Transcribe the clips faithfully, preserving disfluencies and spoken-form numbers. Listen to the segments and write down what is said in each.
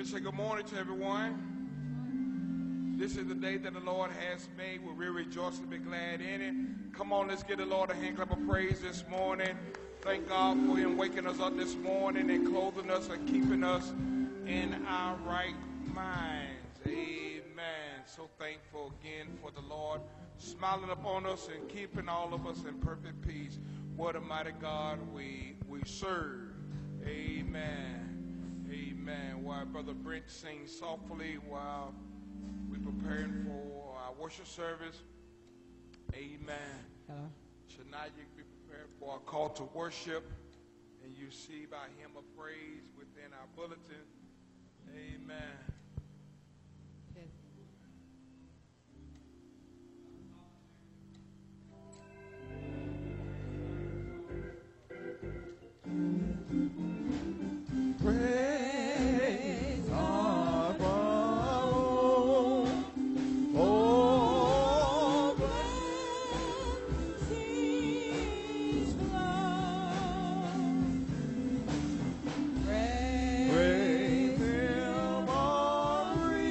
me say good morning to everyone. This is the day that the Lord has made. We're really rejoicing and be glad in it. Come on, let's give the Lord a hand clap of praise this morning. Thank God for him waking us up this morning and clothing us and keeping us in our right minds. Amen. So thankful again for the Lord smiling upon us and keeping all of us in perfect peace. What a mighty God we, we serve. Amen. Amen. While Brother Brent sings softly while we're preparing for our worship service. Amen. Hello. Tonight you can be prepared for our call to worship, and you see our hymn of praise within our bulletin. Amen. Praise our Lord. Oh, blessings flow. Praise Him, all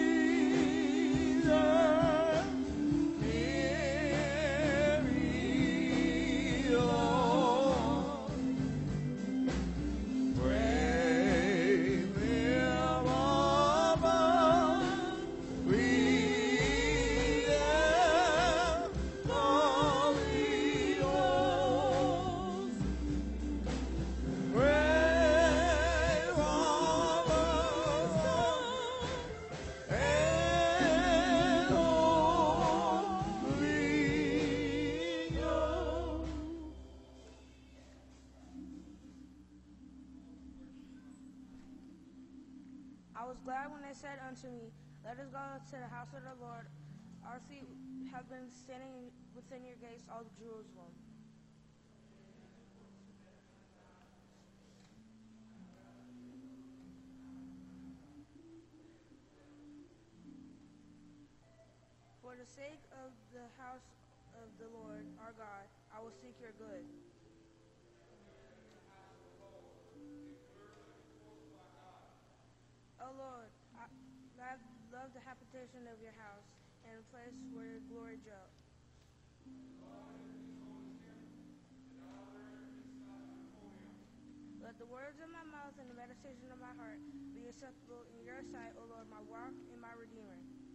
creatures. Hear ye, Lord. Praise Him above, creatures, holy hosts. Praise all the saints and holy Ghost. I was glad when they said unto me, Let us go to the house of the Lord. Our feet have been standing within your gates, all Jerusalem. For the sake of the house of the Lord our God, I will seek your good. O Lord, I I love the habitation of your house and the place where your glory dwelt. Let the words of my mouth and the meditation of my heart be acceptable in your sight, O Lord, my rock and my redeemer.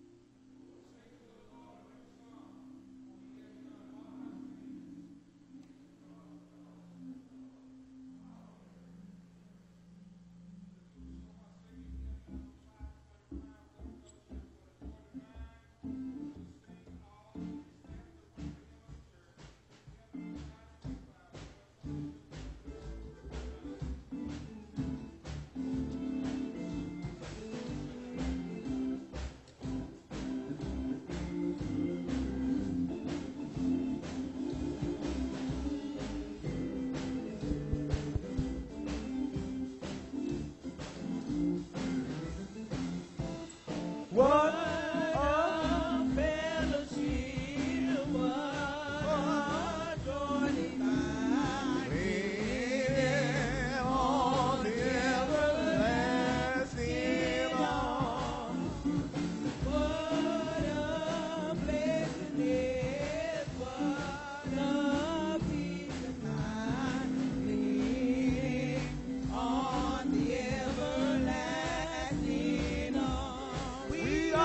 What a fellowship, what joy divine, leaning on the everlasting arms. What a blessing is, what a peace of mind, leaning on the everlasting arms. We are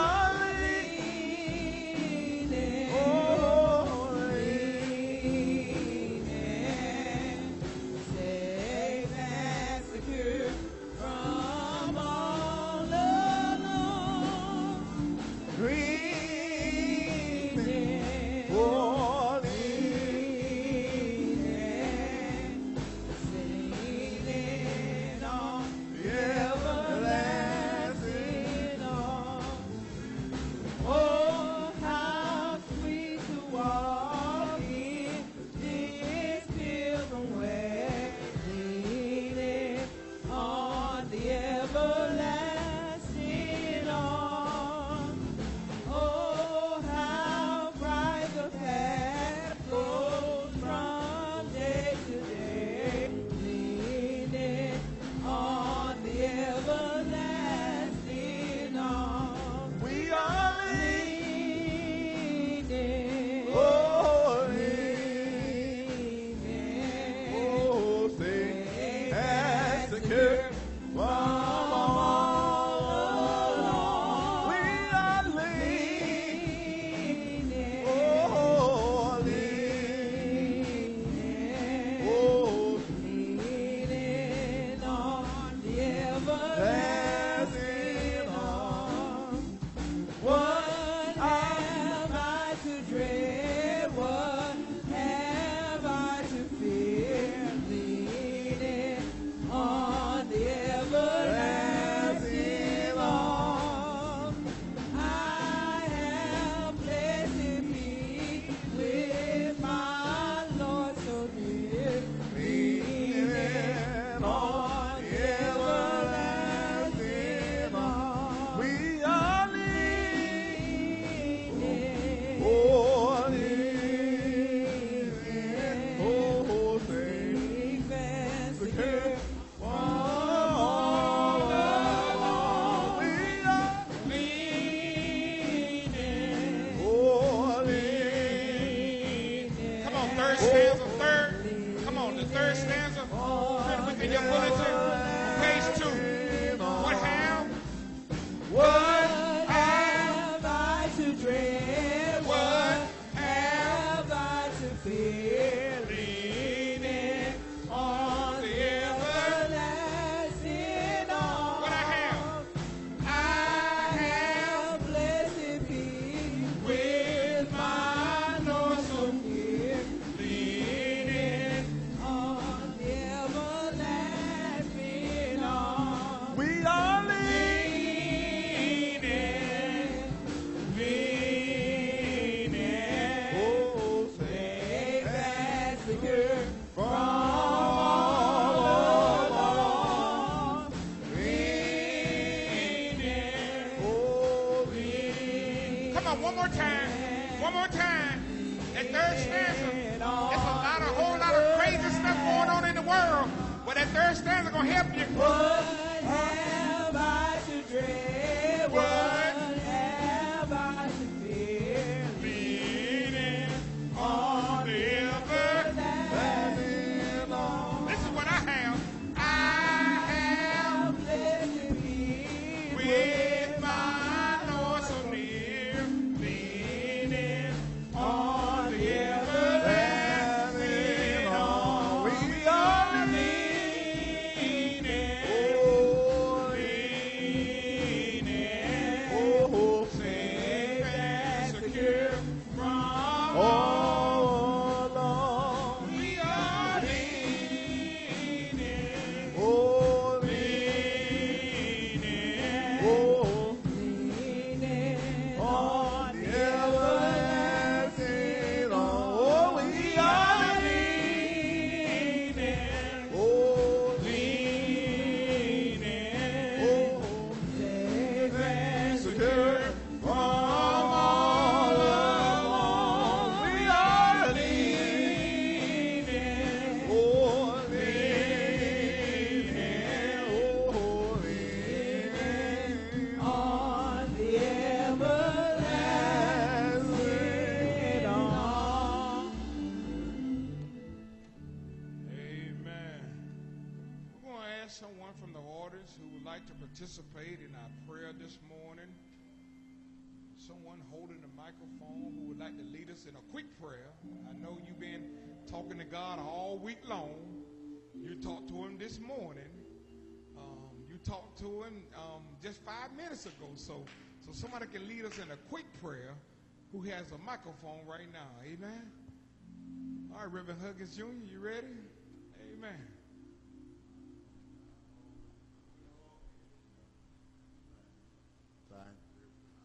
third stanza written within your bulletin on page two. What have? What have I to dread? What have I to fear? Leaning on the everlasting arm. What I have? I have blessed peace with my Lord so near. Leaning on the everlasting arm. We are leaning. One more time. One more time. That third stanza. There's a lot, a whole lot of crazy stuff going on in the world. But that third stanza gonna help you. What have I to dread? What have I to fear? Leaning on the everlasting arm. This is what I have. I have blessed peace with my Lord so near. on the everlasting arm. We are leaning, oh, leaning, oh, safe and secure from all along. We are leaning, oh, leaning, oh, leaning on the everlasting arm. Oh, we are leaning, oh, leaning, oh, safe and secure from all along. We are leaning, oh, leaning, oh, leaning on the everlasting arm. Amen. We're going to ask someone from the audience who would like to participate in our prayer this morning. Someone holding the microphone who would like to lead us in a quick prayer. I know you've been talking to God all week long. You talked to him this morning. Um, you talked to him um, just five minutes ago. So, so somebody can lead us in a quick prayer who has a microphone right now. Amen. All right, Reverend Huggins Junior, you ready? Amen. Thank you.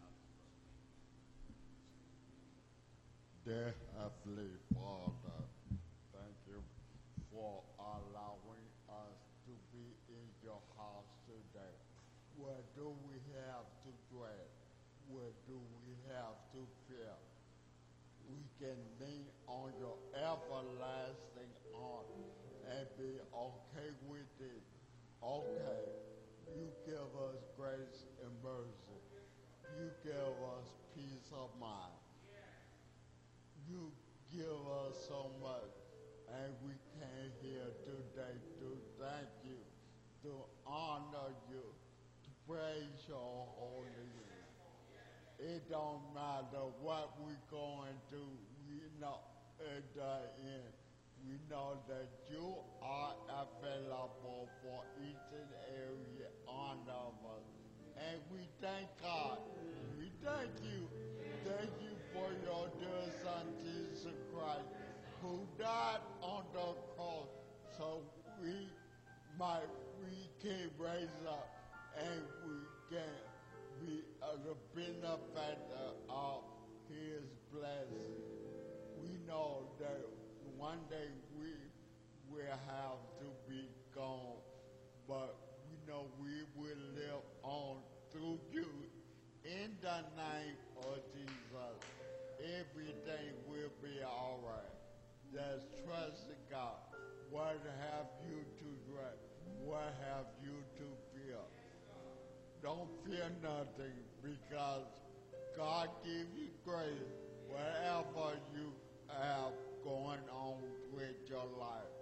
Dear Heavenly Father, thank you for allowing us to be in your house today. Where do we have to dread? Where do we have to fear? We can lean on your everlasting arm and be okay with it. Okay, you give us grace and mercy. You give us peace of mind. You give us so much, and we came here today to thank you, to honor you, to praise your holy name. It don't matter what we're going to, we know at the end, we know that you are available for each and every one of us. And we thank God. We thank you. Thank you for your dear Son, Jesus Christ, who died on the cross so we might, we can raise up and we can be uh, the benefactor of his blessing. We know that one day we will have to be gone, but we know we will live on through you. In the name of Jesus, everything will be all right. Just trust in God. What have you to dread? What have you to fear? Don't fear nothing, because God give you grace whatever you have going on with your life.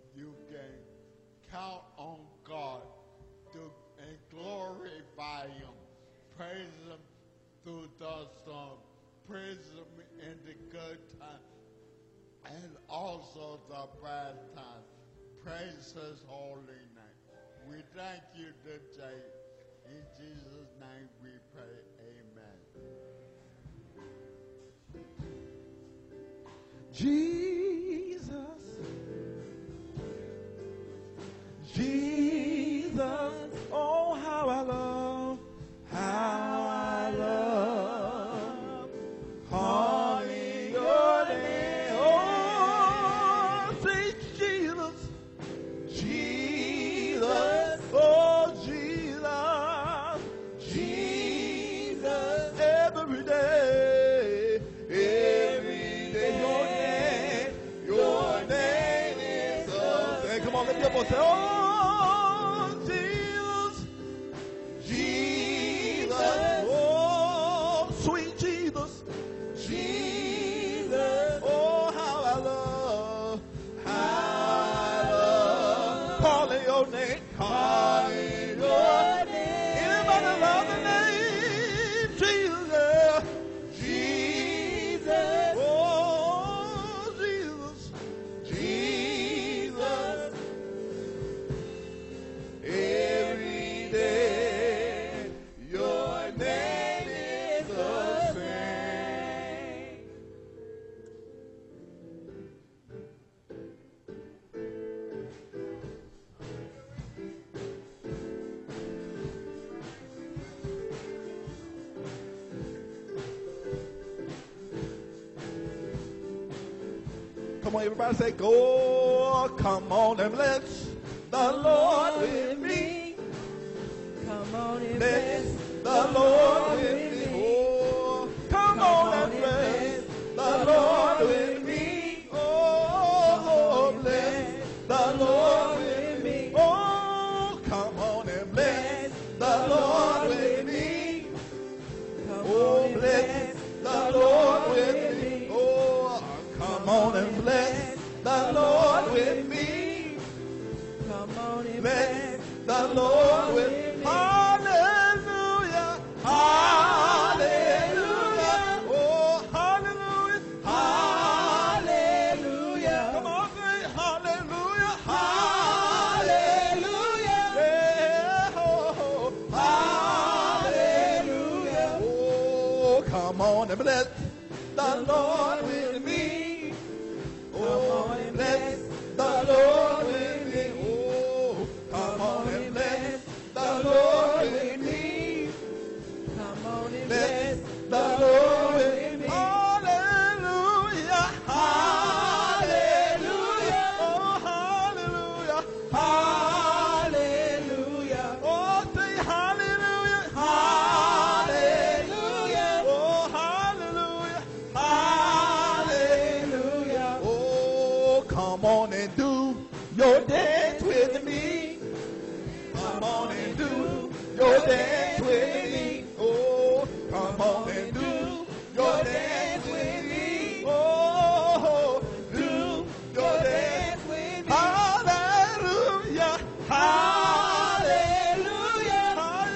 you can count on God to and glorify Him. Praise Him through the storm. Praise Him in the good time and also the bad time. Praise His holy name. We thank you today. In Jesus' name we pray. Amen. Jesus, Jesus, oh how I love, how I love calling your name. Oh, say Jesus, Jesus, oh Jesus, Jesus, every day, every day, your name, your name is the same. Come on, let me up and say, oh Jesus, Jesus, oh sweet Jesus, Jesus, oh how I love, how I love calling your name, calling your name. Anybody love the name Jesus? Jesus, oh Jesus, Jesus, every day your name is the same. Come on, everybody say, go, come on and bless the Lord with me. Come on and Bless bless the Lord with me. Oh, come on and bless the Lord with me. Oh, bless the Lord with me. Oh, come on and bless the Lord with me. Oh, bless the Lord with me. Oh, come on and bless the Lord with me. Come on and Bless the Lord with me. Hallelujah. Hallelujah. Oh, hallelujah. Hallelujah. Come on, say hallelujah. Hallelujah. Yeah. Oh, Hallelujah. oh, come on and bless the Lord with me. Oh, on and bless the Lord with me. Oh, come on and bless the Lord with me. Come on and Bless bless the Lord with me. me. Hallelujah. Hallelujah. Oh, hallelujah. Hallelujah. Oh, say hallelujah. Hallelujah. Oh, hallelujah. Hallelujah. Oh, come on and do your dance with me. Come on and do your dance with me. Oh, come on and do your dance with me. Oh, do your dance with me. Hallelujah. Hallelujah.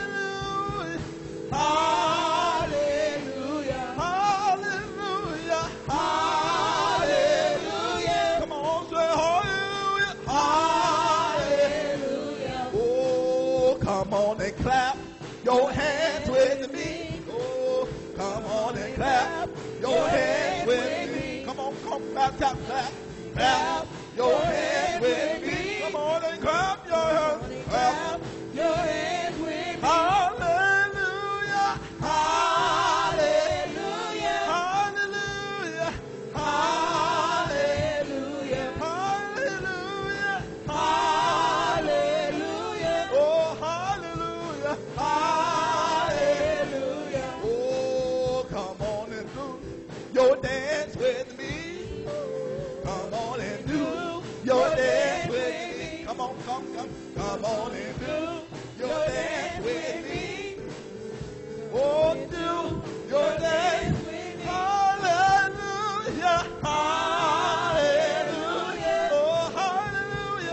Hallelujah. Hallelujah. Hallelujah. Hallelujah. Come on, say hallelujah. Hallelujah. Oh, come on and clap your hands with me. Oh, come on and clap your hands with me. Come on, come clap, clap, clap. Clap your hands with me. Come on and clap your hands. Clap Your hands with me. Hallelujah. Hallelujah. Hallelujah. Hallelujah. Hallelujah. Hallelujah. Oh, hallelujah. Hallelujah. Oh, come on and do your dance with me. Come on and do your dance with me. Come on, come, come. Come on and do your dance with me. Oh, do your dance with me. Hallelujah. Hallelujah. Oh, hallelujah.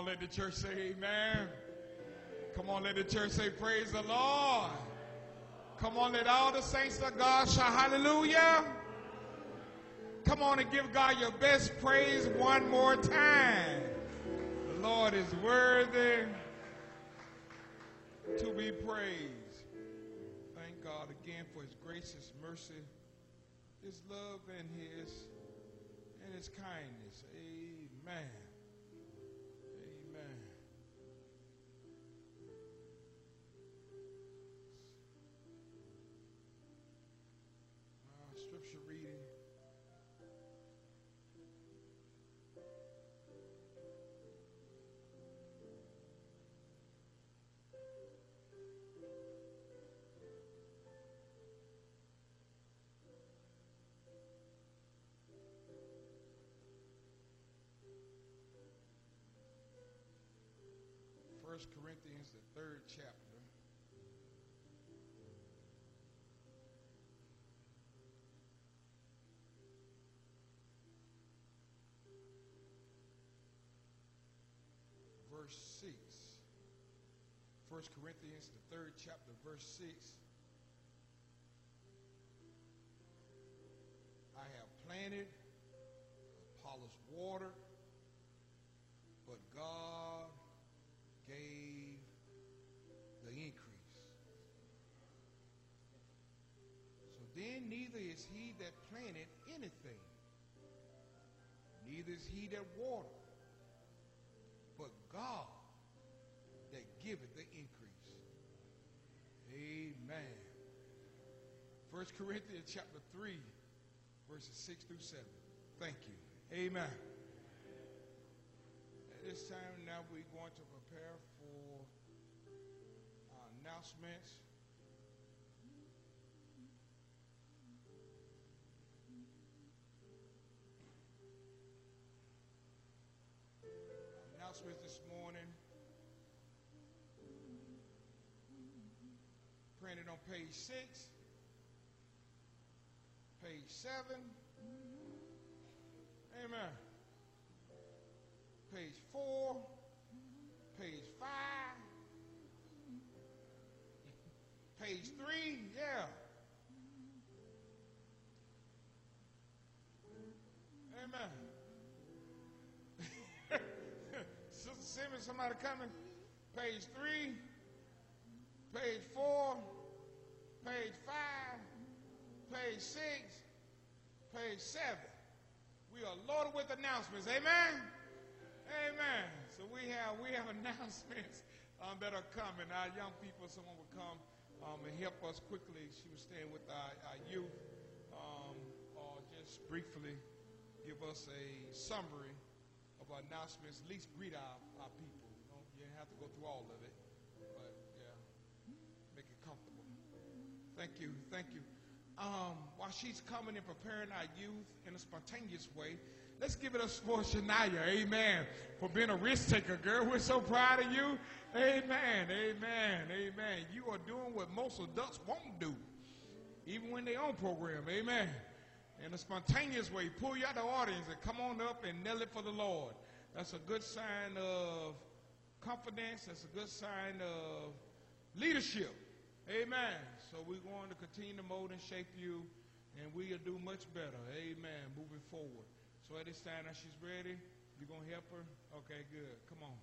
on, let the church say amen. Come on, let the church say praise the Lord. Come on, let all the saints of God shout hallelujah. Come on and give God your best praise one more time. The Lord is worthy to be praised. Thank God again for his grace, his mercy, his love, and his and his kindness. Amen. Amen. Uh, scripture reading. First Corinthians, the third chapter. Verse six. First Corinthians, the third chapter, verse six. I have planted, Apollos watered, but God gave the increase. So then neither is he that planted anything, neither is he that watered, but God that giveth the increase. Amen. First Corinthians chapter three, verses six through seven. Thank you. Amen. At this time now we're going to prepare for our announcements. Announcements this morning. Printed on page six, page seven. Amen. Page four, page five, page three, yeah. Amen. Sister Simmons, somebody coming? Page three, page four, page five, page six, page seven. We are loaded with announcements. Amen. Amen. So we have we have announcements um, that are coming. Our young people, someone will come um, and help us quickly. She was staying with our, our youth, um, or just briefly give us a summary of our announcements. At least greet our, our people. You know, you don't have to go through all of it, but yeah, make it comfortable. Thank you. Thank you. Um, while she's coming and preparing our youth in a spontaneous way, let's give it up for Shania, amen, for being a risk taker, girl. We're so proud of you. Amen, amen, amen. You are doing what most adults won't do, even when they're on program, amen. In a spontaneous way, pull you out the audience and come on up and nail it for the Lord. That's a good sign of confidence. That's a good sign of leadership. Amen. So we're going to continue to mold and shape you, and we'll do much better. Amen. Moving forward. So at this time, now she's ready. You going to help her? Okay, good. Come on.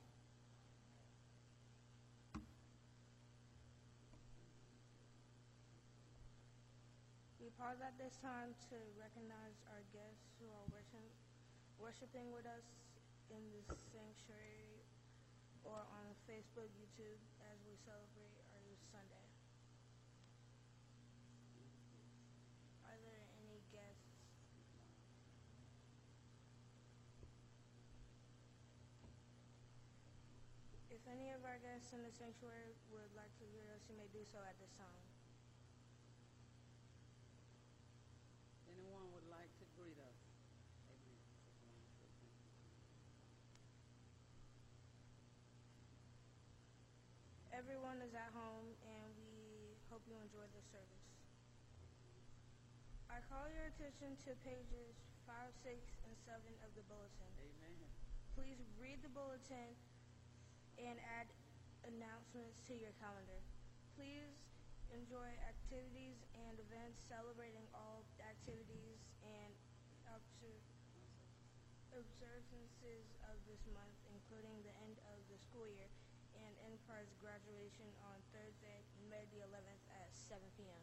We pause at this time to recognize our guests who are worship, worshiping with us in the sanctuary or on Facebook, YouTube, as we celebrate our Youth Sunday. Are there any guests? If any of our guests in the sanctuary would like to greet us, you may do so at this time. Anyone would like to greet us? Amen. Everyone is at home, and we hope you enjoy the service. I call your attention to pages five, six, and seven of the bulletin. Amen. Please read the bulletin and add announcements to your calendar. Please enjoy activities and events celebrating all activities and obser- observances of this month, including the end of the school year and Enterprise graduation on Thursday, May the eleventh at seven p m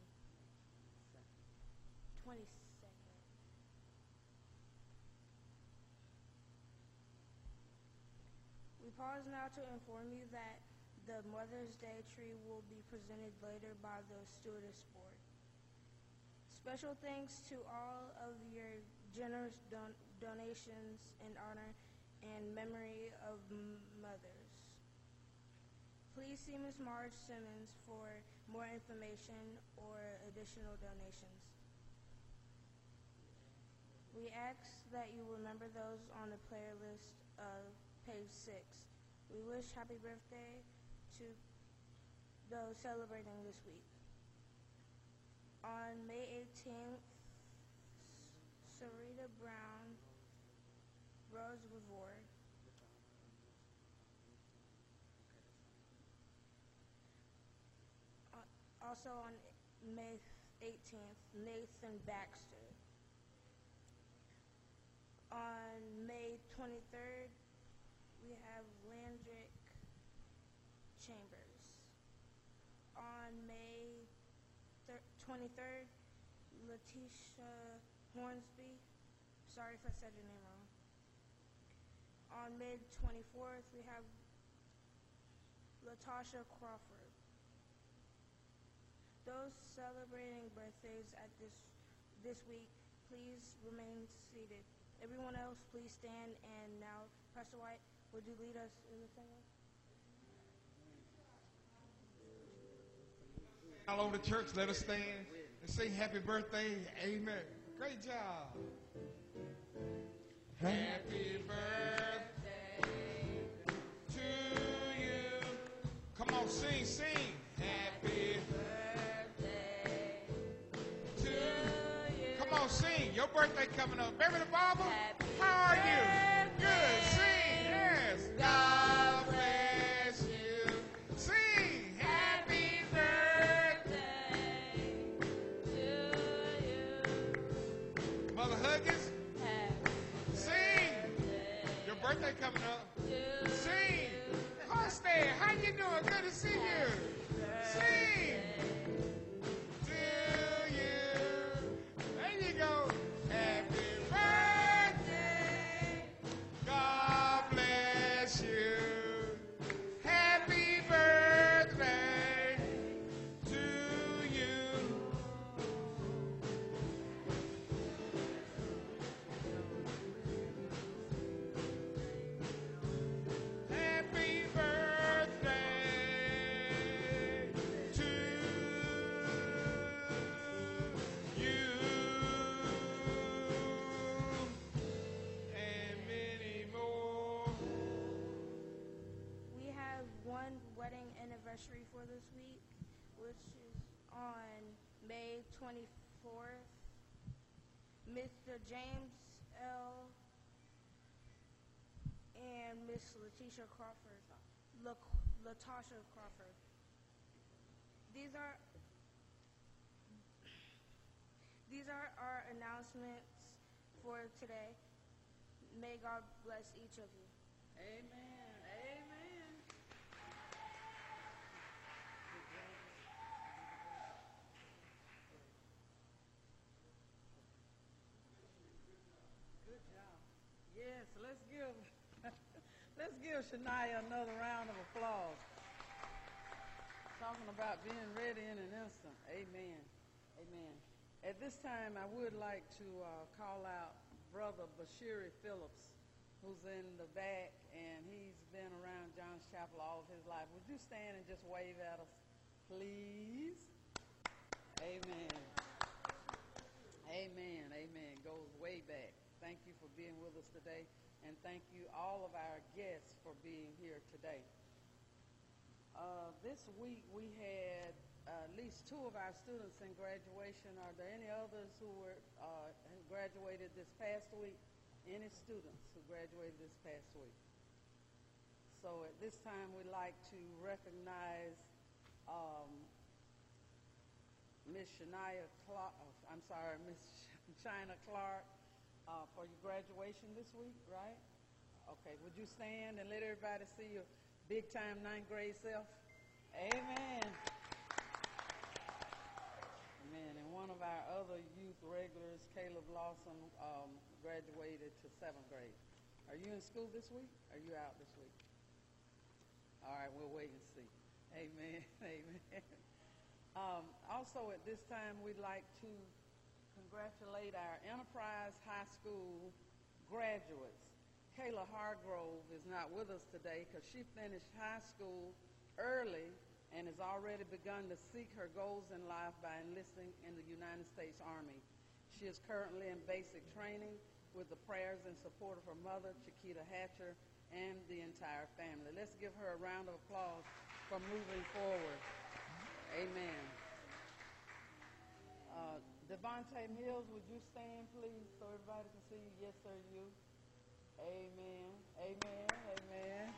twenty-second. We pause now to inform you that the Mother's Day tree will be presented later by the Stewardess Board. Special thanks to all of your generous don- donations in honor and memory of m- mothers. Please see Miz Marge Simmons for more information or additional donations. We ask that you remember those on the player list of page six. We wish happy birthday to those celebrating this week. On May eighteenth, Sarita Brown, Rose Revore. Uh, also on May eighteenth, Nathan Baxter. On May twenty-third, we have Landrick Chambers. On May twenty-third, Letitia Hornsby. Sorry if I said your name wrong. On May twenty-fourth, we have Latasha Crawford. Those celebrating birthdays at this this week, please remain seated. Everyone else, please stand. And now, Pastor White, would you lead us in the singing? All over the church, let us stand and say happy birthday. Amen. Great job. Happy birthday to you. Come on, sing, sing. Happy birthday to you. Come on, sing. Your birthday coming up. Baby the Bible, how are you? Good. Sing. Yes. God bless you. Sing. Happy birthday to you. Mother Huggins, sing. Your birthday coming up. Sing. Hosted, how you doing? Good to see you. Sing. To you. There you go. Happy birthday. God bless you. Happy birthday to you. Happy birthday to you and many more. We have one wedding anniversary for this week, which is on May twenty-fourth. Mister James L. and Miss Letitia Crawford, La- Latasha Crawford. These are these are our announcements for today. May God bless each of you. Amen. Amen. Good job. Yes, let's give let's give Shania another round of applause. Talking about being ready in an instant. Amen. Amen. At this time, I would like to uh, call out Brother Bashiri Phillips, who's in the back, and he's been around John's Chapel all of his life. Would you stand and just wave at us, please? Amen. Amen. Amen. Goes way back. Thank you for being with us today, and thank you all of our guests for being here today. Uh, this week we had uh, at least two of our students in graduation. Are there any others who were uh, who graduated this past week? Any students who graduated this past week? So So at this time, we'd like to recognize um, Miss Shania Clark, oh, I'm sorry, Miss China Clark, uh, for your graduation this week, right? Okay, would you stand and let everybody see your big-time ninth grade self? Amen. Amen. And one of our other youth regulars, Caleb Lawson, um, graduated to seventh grade. Are you in school this week? Are you out this week? All right, we'll wait and see. Amen. Amen. Um, also, at this time, we'd like to congratulate our Enterprise High School graduates. Kayla Hargrove is not with us today because she finished high school early and has already begun to seek her goals in life by enlisting in the United States Army. She is currently in basic training with the prayers and support of her mother, Chiquita Hatcher, and the entire family. Let's give her a round of applause for moving forward. Amen. Uh, Devontae Mills, would you stand, please, so everybody can see you? Yes, sir, you. Amen. Amen. Amen.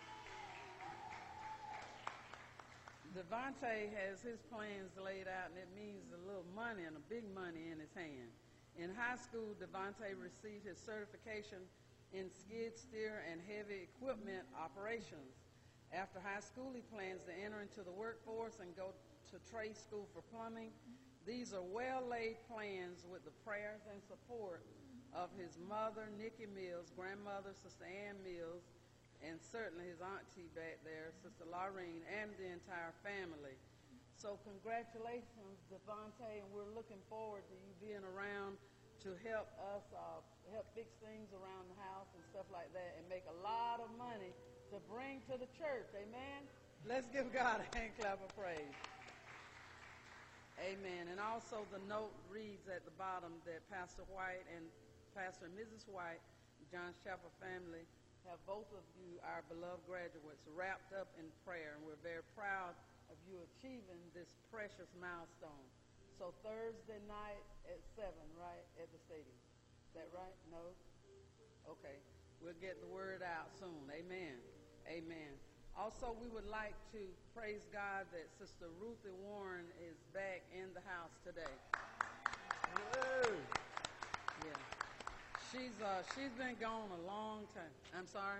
Devontae has his plans laid out, and it means a little money and a big money in his hand. In high school, Devontae received his certification in skid steer and heavy equipment operations. After high school, he plans to enter into the workforce and go to trade school for plumbing. These are well-laid plans with the prayers and support of his mother, Nikki Mills, grandmother, Sister Ann Mills, and certainly his auntie back there, Sister Laureen, and the entire family. So congratulations, Devontae, and we're looking forward to you being around to help us, uh, help fix things around the house and stuff like that, and make a lot of money to bring to the church. Amen? Let's give God a hand clap of praise. Amen. And also the note reads at the bottom that Pastor White and Pastor and Missus White, John's Chapel family, have both of you, our beloved graduates, wrapped up in prayer, and we're very proud of you achieving this precious milestone. So Thursday night at seven, right, at the stadium. Is that right? No? Okay. We'll get the word out soon. Amen. Amen. Also, we would like to praise God that Sister Ruthie Warren is back in the house today. Whoa. Yeah. She's uh she's been gone a long time. I'm sorry?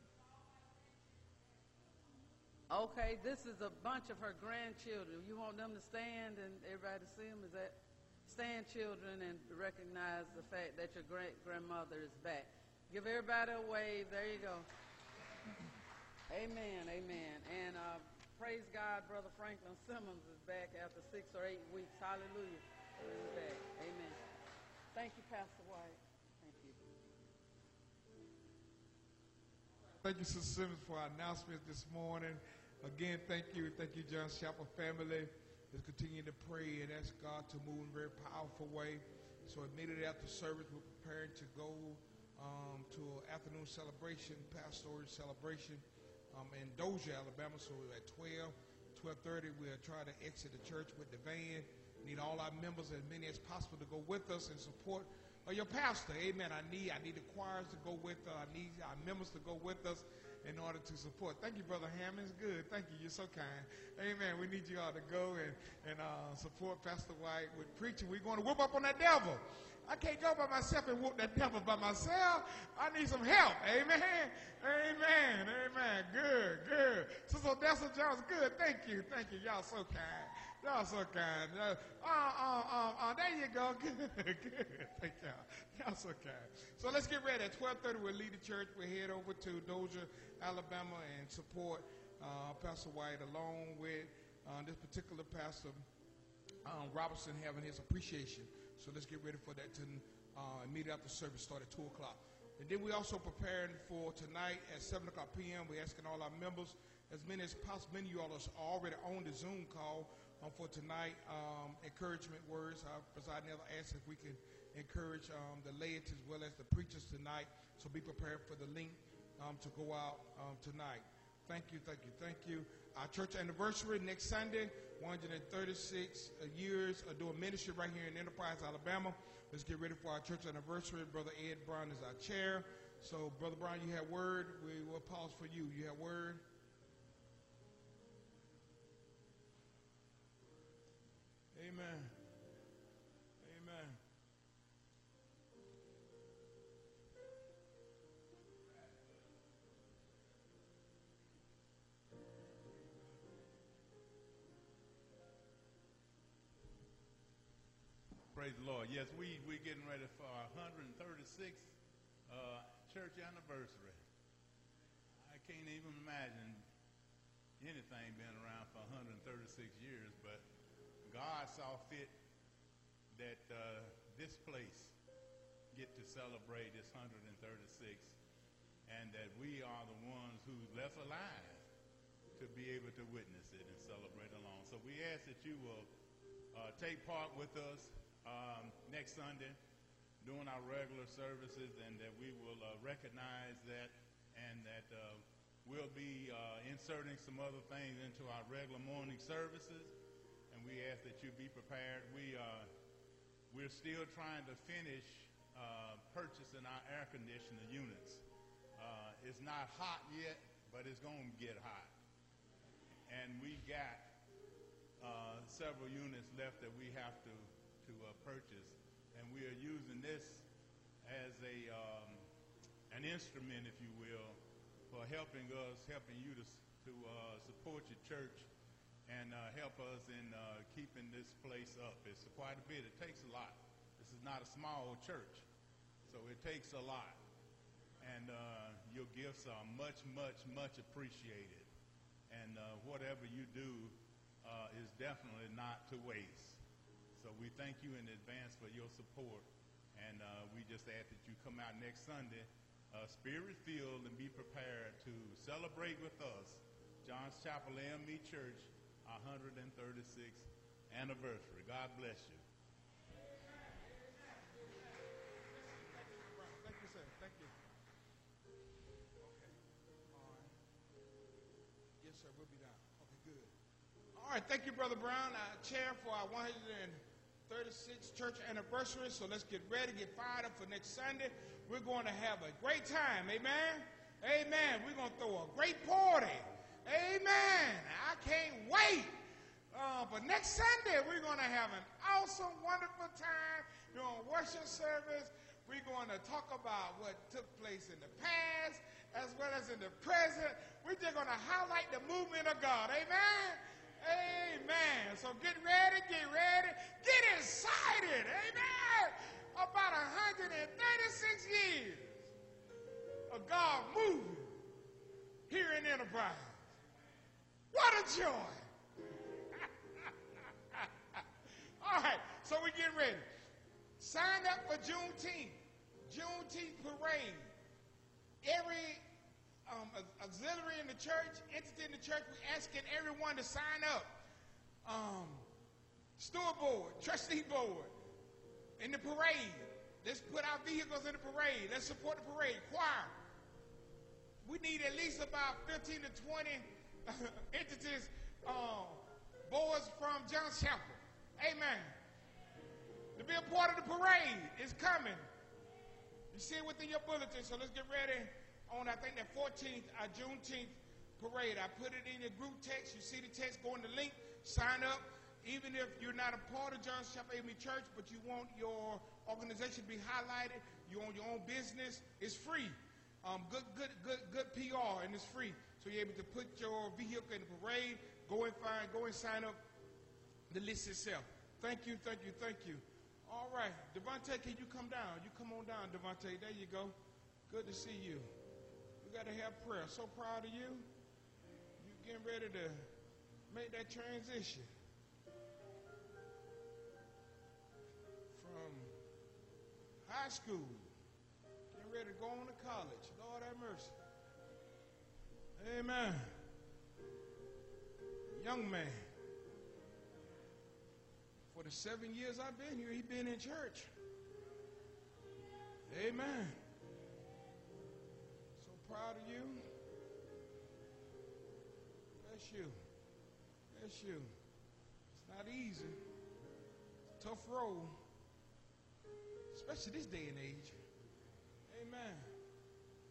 Okay, this is a bunch of her grandchildren. You want them to stand and everybody to see them? Is that stand, children, and recognize the fact that your great grandmother is back. Give everybody a wave. There you go. Amen, amen. And uh, praise God, Brother Franklin Simmons is back after six or eight weeks. Hallelujah. He's back. Amen. Thank you, Pastor White. Thank you. Thank you, Sister Simmons, for our announcements this morning. Again, thank you. Thank you, John's Chapel family. Let's continue to pray and ask God to move in a very powerful way. So immediately after service, we're preparing to go um, to an afternoon celebration, pastoral celebration um, in Dozier, Alabama. So at twelve, twelve thirty, we'll try to exit the church with the van. Need all our members, as many as possible, to go with us and support uh, your pastor. Amen. I need I need the choirs to go with us. I need our members to go with us in order to support. Thank you, Brother Hammond. It's good. Thank you. You're so kind. Amen. We need you all to go and, and uh, support Pastor White with preaching. We're going to whoop up on that devil. I can't go by myself and whoop that devil by myself. I need some help. Amen. Amen. Amen. Good, good. Sister Odessa Jones, good. Thank you. Thank you. Y'all so kind. Y'all so kind. Uh, uh, uh, uh, uh, there you go. Good, good. Thank y'all. Y'all so kind. So let's get ready. At twelve thirty, we'll leave the church. We'll head over to Dozier, Alabama, and support uh, Pastor White along with uh, this particular pastor, um, Robertson, having his appreciation. So let's get ready for that to uh, immediately after service start at two o'clock. And then we're also preparing for tonight at seven o'clock p m We're asking all our members, as many as possible, many of you all are already on the Zoom call um, for tonight, um, encouragement words. Our presiding elder asked if we can encourage um, the laity as well as the preachers tonight. So be prepared for the link um, to go out um, tonight. Thank you, thank you, thank you. Our church anniversary next Sunday, one hundred thirty-six years of doing ministry right here in Enterprise, Alabama. Let's get ready for our church anniversary. Brother Ed Brown is our chair. So, Brother Brown, you have word. We will pause for you. You have word. Amen. Amen. Praise the Lord. Yes, we we getting ready for our one hundred thirty-sixth uh, church anniversary. I can't even imagine anything being around for one hundred thirty-six years, but God saw fit that uh, this place get to celebrate this one hundred thirty-sixth, and that we are the ones who's left alive to be able to witness it and celebrate along. So we ask that you will uh, take part with us um, next Sunday during our regular services, and that we will uh, recognize that, and that uh, we'll be uh, inserting some other things into our regular morning services, and we ask that you be prepared. We, uh, we're still trying to finish uh, purchasing our air conditioner units. Uh, it's not hot yet, but it's going to get hot. And we got uh, several units left that we have to to uh, purchase, and we are using this as a um, an instrument, if you will, for helping us, helping you to to uh, support your church and uh, help us in uh, keeping this place up. It's quite a bit. It takes a lot. This is not a small church, so it takes a lot, and uh, your gifts are much, much, much appreciated, and uh, whatever you do uh, is definitely not to waste. So we thank you in advance for your support, and uh, we just ask that you come out next Sunday, uh, spirit-filled, and be prepared to celebrate with us John's Chapel A M E Church, our one hundred thirty-sixth anniversary. God bless you. Thank you, sir. Thank you. Okay. All right. Yes, sir. We'll be down. Okay, good. All right. Thank you, Brother Brown, uh, chair for our one hundred thirty-sixth church anniversary. So let's get ready, get fired up for next Sunday. We're going to have a great time. Amen. Amen. We're going to throw a great party. Amen. I can't wait. Uh, but next Sunday, we're going to have an awesome, wonderful time during worship service. We're going to talk about what took place in the past as well as in the present. We're just going to highlight the movement of God. Amen. Amen. So get ready, get ready, get excited. Amen. About one hundred thirty-six years of God moving here in Enterprise. What a joy. All right, so we get ready. Sign up for Juneteenth. Juneteenth parade. Every um, auxiliary in the church, entity in the church, we're asking everyone to sign up. Um, steward board, trustee board, in the parade. Let's put our vehicles in the parade. Let's support the parade. Choir. We need at least about fifteen to twenty entities, uh, boards from John's Chapel. Amen. To be a part of the parade is coming. You see it within your bulletin, so let's get ready on, I think, that fourteenth, uh, Juneteenth parade. I put it in your group text. You see the text, go in the link, sign up. Even if you're not a part of John's Chapel A M E Church, but you want your organization to be highlighted, you own your own business, it's free. Um, good, good, good, good P R, and it's free. So you're able to put your vehicle in the parade, go and find, go and sign up the list itself. Thank you, thank you, thank you. All right, Devontae, can you come down? You come on down, Devontae. There you go. Good to see you. We got to have prayer. So proud of you. You getting ready to make that transition from high school, getting ready to go on to college. Lord have mercy. Amen. Young man. For the seven years I've been here, he's been in church. Amen. So proud of you. Bless you. Bless you. It's not easy. It's a tough road, especially this day and age. Amen.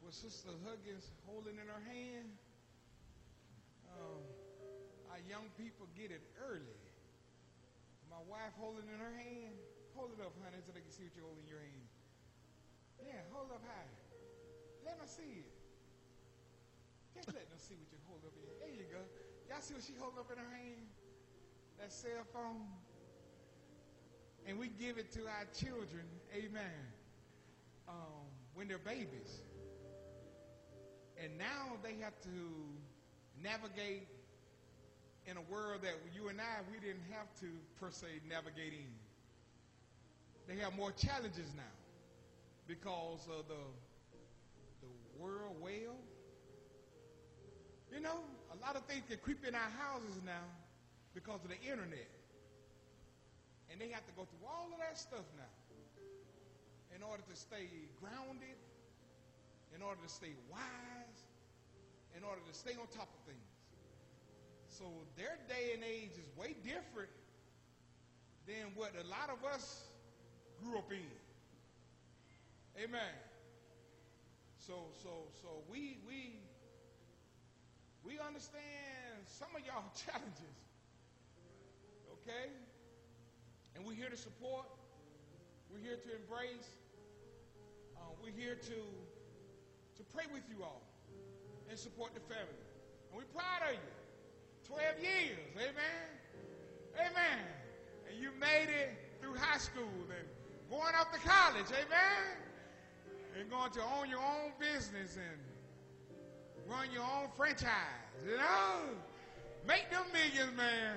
with Sister Huggins holding in her hand. Um, our young people get it early. My wife holding in her hand. Hold it up, honey, so they can see what you're holding in your hand. Yeah, hold it up high. Let them see it. Just let them see what you hold up in. There you go. Y'all see what she holding up in her hand? That cell phone. And we give it to our children, amen, um, when they're babies. And now they have to navigate in a world that you and I, we didn't have to, per se, navigate in. They have more challenges now because of the, the world well. You know, a lot of things can creep in our houses now because of the internet. And they have to go through all of that stuff now in order to stay grounded, in order to stay wise, in order to stay on top of things. So their day and age is way different than what a lot of us grew up in. Amen. So so so we we we understand some of y'all challenges. Okay? And we're here to support. We're here to embrace. Uh, we're here to to pray with you all and support the family. And we're proud of you. twelve years, amen? Amen. And you made it through high school and going off to college, amen? And going to own your own business and run your own franchise, you know? Make them millions, man.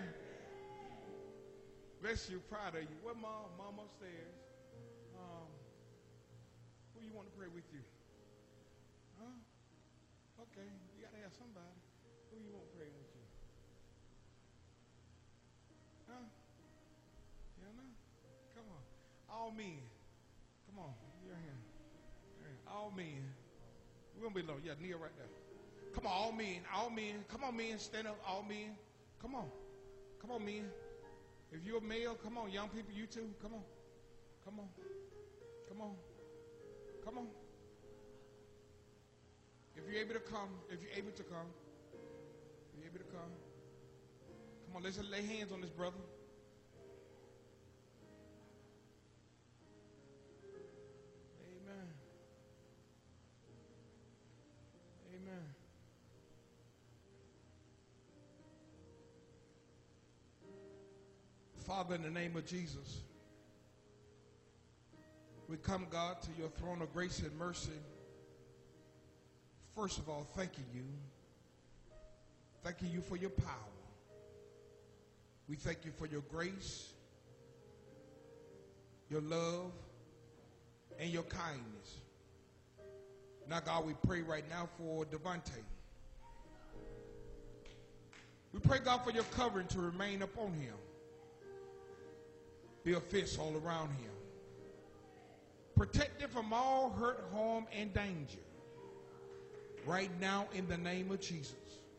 Bless you, proud of you. What mom? Mom upstairs. Um, who you want to pray with you? Huh? Okay, you got to have somebody. Who you want to pray with you? Huh? You know? Come on. All men. Come on. You're here. All men. We're going to be low. Yeah, kneel right there. Come on, all men. All men. Come on, men. Stand up. All men. Come on. Come on, men. If you're a male, come on. Young people, you too. Come on. Come on. Come on. Come on. If you're able to come, if you're able to come, if you're able to come, come on, let's lay hands on this brother. Amen. Amen. Father, in the name of Jesus, we come, God, to your throne of grace and mercy. First of all, thanking you. Thanking you for your power. We thank you for your grace, your love, and your kindness. Now, God, we pray right now for Devontae. We pray, God, for your covering to remain upon him. Be a fence all around him. Protect him from all hurt, harm, and danger. Right now, in the name of Jesus.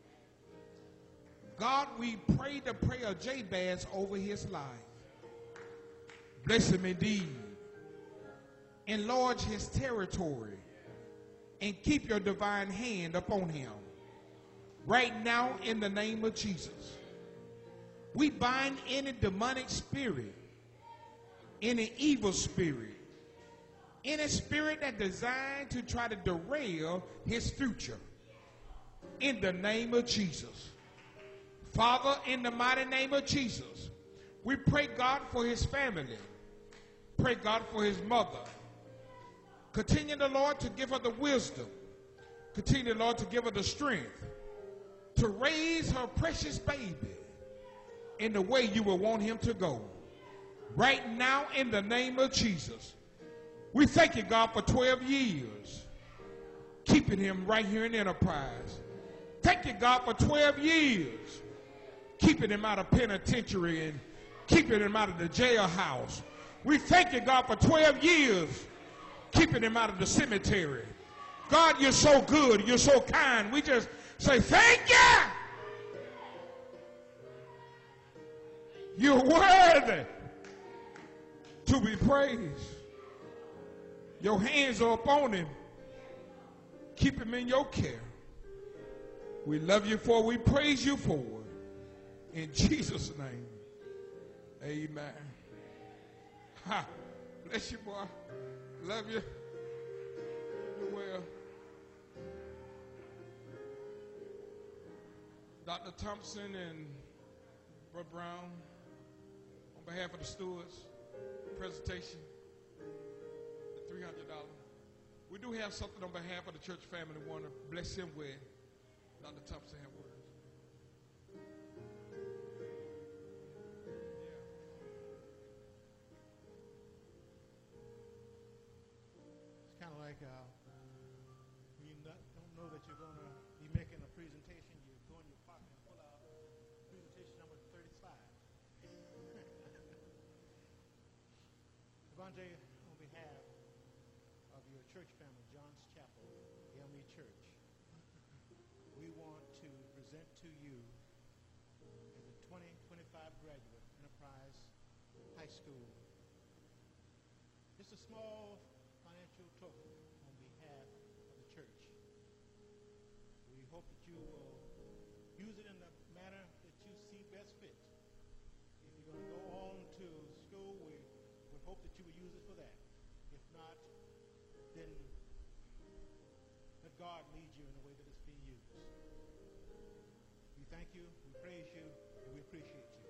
God, we pray the prayer of Jabez over his life. Bless him indeed. Enlarge his territory. And keep your divine hand upon him. Right now, in the name of Jesus. We bind any demonic spirit, any evil spirit, any spirit that designed to try to derail his future. In the name of Jesus. Father, in the mighty name of Jesus, we pray, God, for his family. Pray, God, for his mother. Continue, the Lord, to give her the wisdom. Continue, Lord, to give her the strength to raise her precious baby in the way you will want him to go. Right now, in the name of Jesus, we thank you, God, for twelve years, keeping him right here in Enterprise. Thank you, God, for twelve years, keeping him out of penitentiary and keeping him out of the jailhouse. We thank you, God, for twelve years, keeping him out of the cemetery. God, you're so good. You're so kind. We just say thank you. You're worthy to be praised. Your hands are upon him. Keep him in your care. We love you for it. We praise you for it. In Jesus' name, amen. Ha. Bless you, boy. Love you. You well. Doctor Thompson and Brother Brown, on behalf of the stewards, presentation, the three hundred dollars. We do have something on behalf of the church family we want to bless him with. Doctor Thompson have words. It's kind of like uh, you not, don't know that you're going to be making a presentation. You go in your pocket and pull out presentation number thirty-five. Devontae, on behalf of your church family, John's Chapel, L M E Church, we want to present to you as a twenty twenty-five graduate, Enterprise High School, just a small financial token on behalf of the church. We hope that you will use it in the manner that you see best fit. If you're going to go on to school, we would hope that you will use it for that. If not, then let God lead you in the way that it's being used. We thank you, we praise you, and we appreciate you.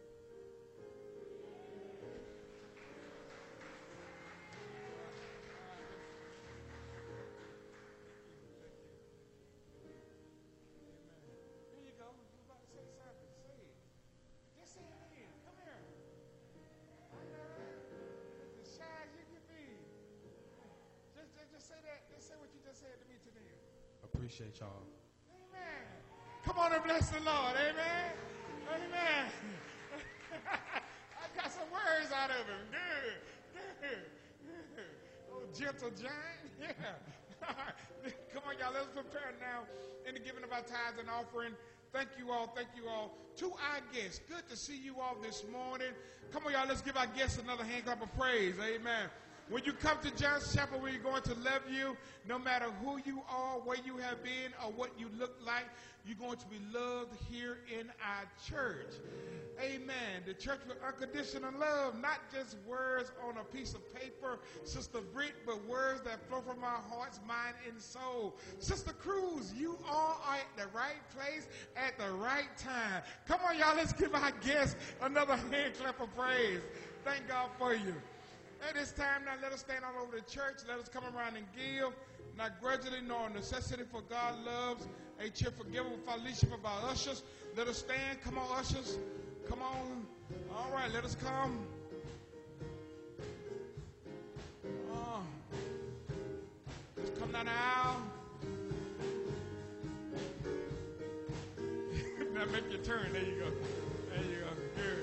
Here you go. You about to say something. Say it. Just say it again. Come here. I know that. As shy as you can be. Just, just, just say that. Just say what you just said to me today. Appreciate y'all. Amen. Come on and bless the Lord. Amen. Amen. I got some words out of him. Good. Good. Good. Oh, gentle giant. Yeah. Come on, y'all. Let's prepare now in the giving of our tithes and offering. Thank you all. Thank you all. To our guests, good to see you all this morning. Come on, y'all. Let's give our guests another hand clap of praise. Amen. When you come to John's Chapel, we're going to love you no matter who you are, where you have been, or what you look like. You're going to be loved here in our church. Amen. The church with unconditional love, not just words on a piece of paper, Sister Britt, but words that flow from our hearts, mind, and soul. Sister Cruz, you all are at the right place at the right time. Come on, y'all, let's give our guests another hand clap of praise. Thank God for you. At this time, now let us stand all over the church. Let us come around and give. Not grudgingly nor necessity, for God loves a cheerful giver. With our leadership of our ushers, let us stand. Come on, ushers. Come on. All right, let us come. Oh. Let's come down the aisle. Now make your turn. There you go. There you go. Good.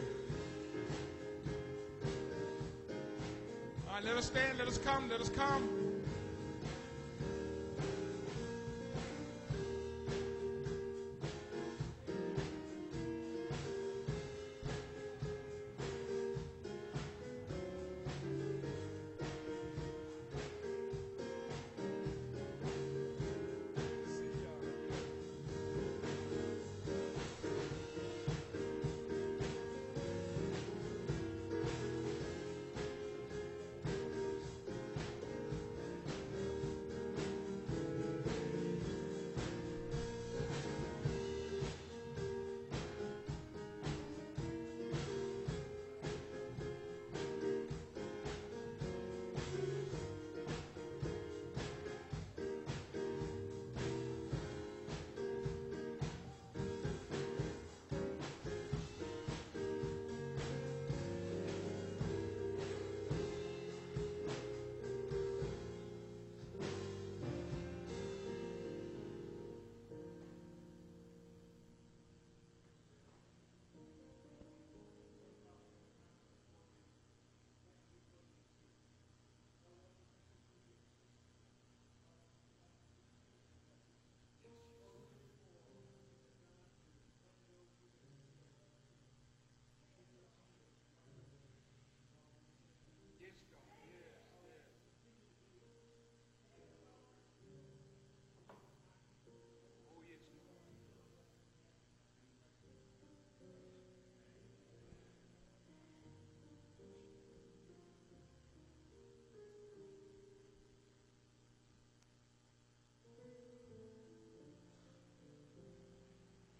All right, let us stand. Let us come. Let us come.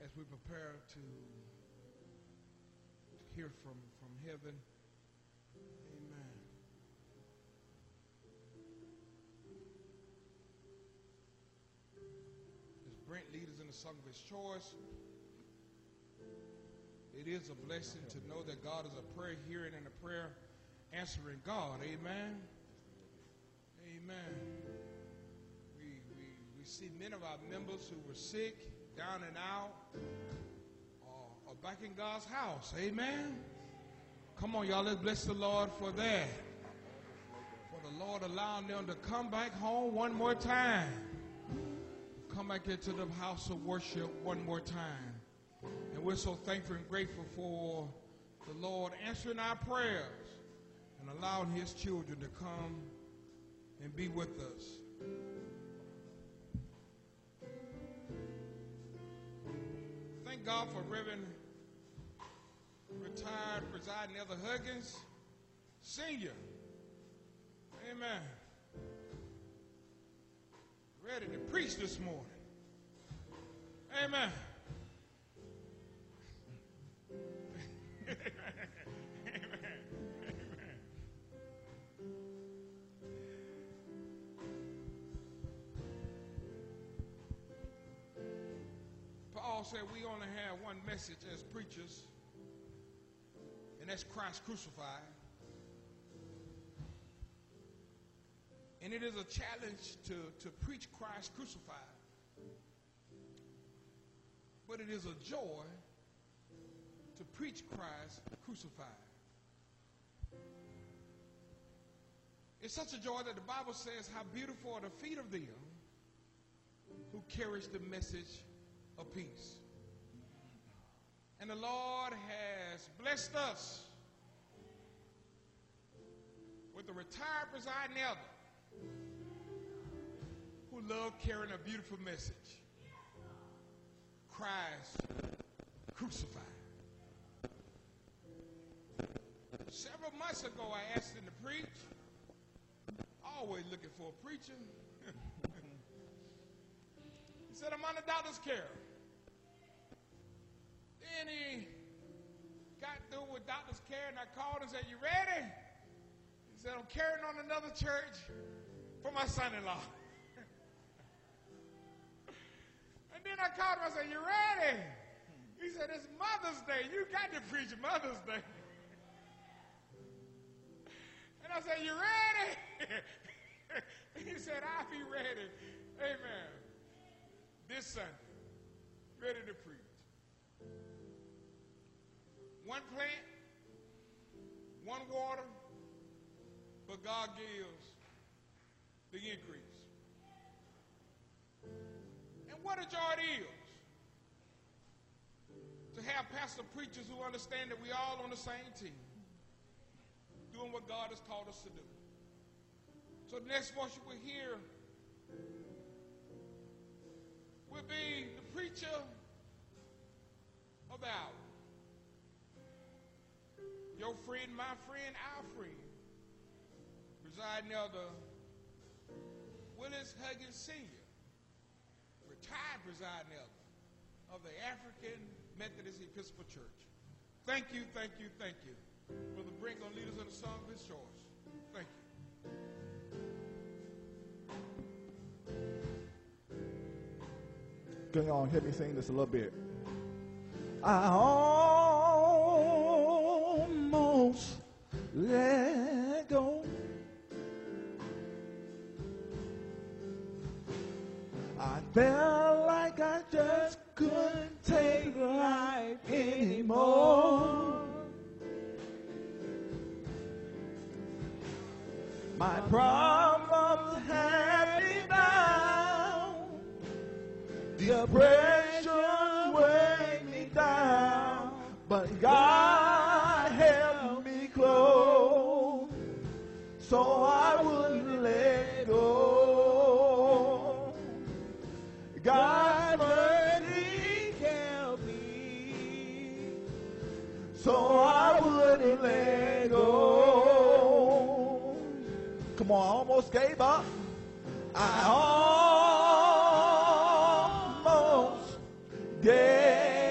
as we prepare to hear from, from heaven. Amen. As Brent leads us in the song of his choice, it is a blessing to know that God is a prayer hearing and a prayer answering God. Amen. Amen. We, we, we see many of our members who were sick, down and out, uh, are back in God's house. Amen. Come on, y'all. Let's bless the Lord for that. For the Lord allowing them to come back home one more time. Come back into the house of worship one more time. And we're so thankful and grateful for the Lord answering our prayers and allowing his children to come and be with us. Thank God for Reverend retired Presiding Elder Huggins Senior Amen. Ready to preach this morning. Amen. Paul said we only have one message as preachers, and that's Christ crucified. And it is a challenge to, to preach Christ crucified. But it is a joy to preach Christ crucified. It's such a joy that the Bible says how beautiful are the feet of them who carries the message of peace. And the Lord has blessed us with a retired presiding elder who loved carrying a beautiful message. Christ crucified. Several months ago, I asked him to preach. Always looking for a preacher. He said, I'm under doctor's care. Then he got through with doctor's care, and I called and said, you ready? He said, I'm carrying on another church for my son-in-law. And then I called him, I said, you ready? He said, it's Mother's Day. You got to preach Mother's Day. And I said, you ready? He said, I'll be ready. Amen. This Sunday, ready to preach. One plant, one water, but God gives the increase. And what a joy it is to have pastor preachers who understand that we all on the same team, doing what God has called us to do. So the next voice you will hear will be the preacher of the hour. Your friend, my friend, our friend, presiding elder Willis Huggins Senior, retired presiding elder of the African Methodist Episcopal Church. Thank you, thank you, thank you. Brother Brent gonna lead us in a song of his choice. Thank you. Can y'all help me sing this a little bit? I almost let go. I felt like I just couldn't take life anymore. My problems had me down. The oppression weighed me down. But God held me close, so I wouldn't let go. God mercy kept me, so I wouldn't let go. Come on, I almost gave up. I almost gave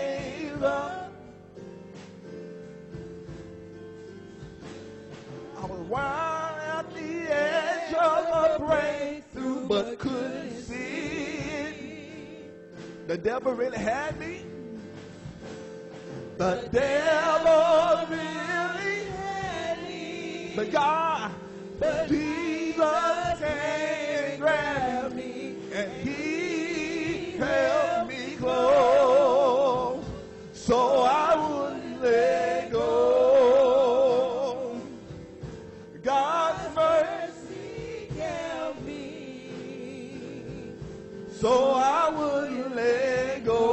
The devil really had me. The devil really had me. But God, but Jesus came and grabbed me, and he held me close, so I wouldn't let go. God's mercy kept me, so I wouldn't let go.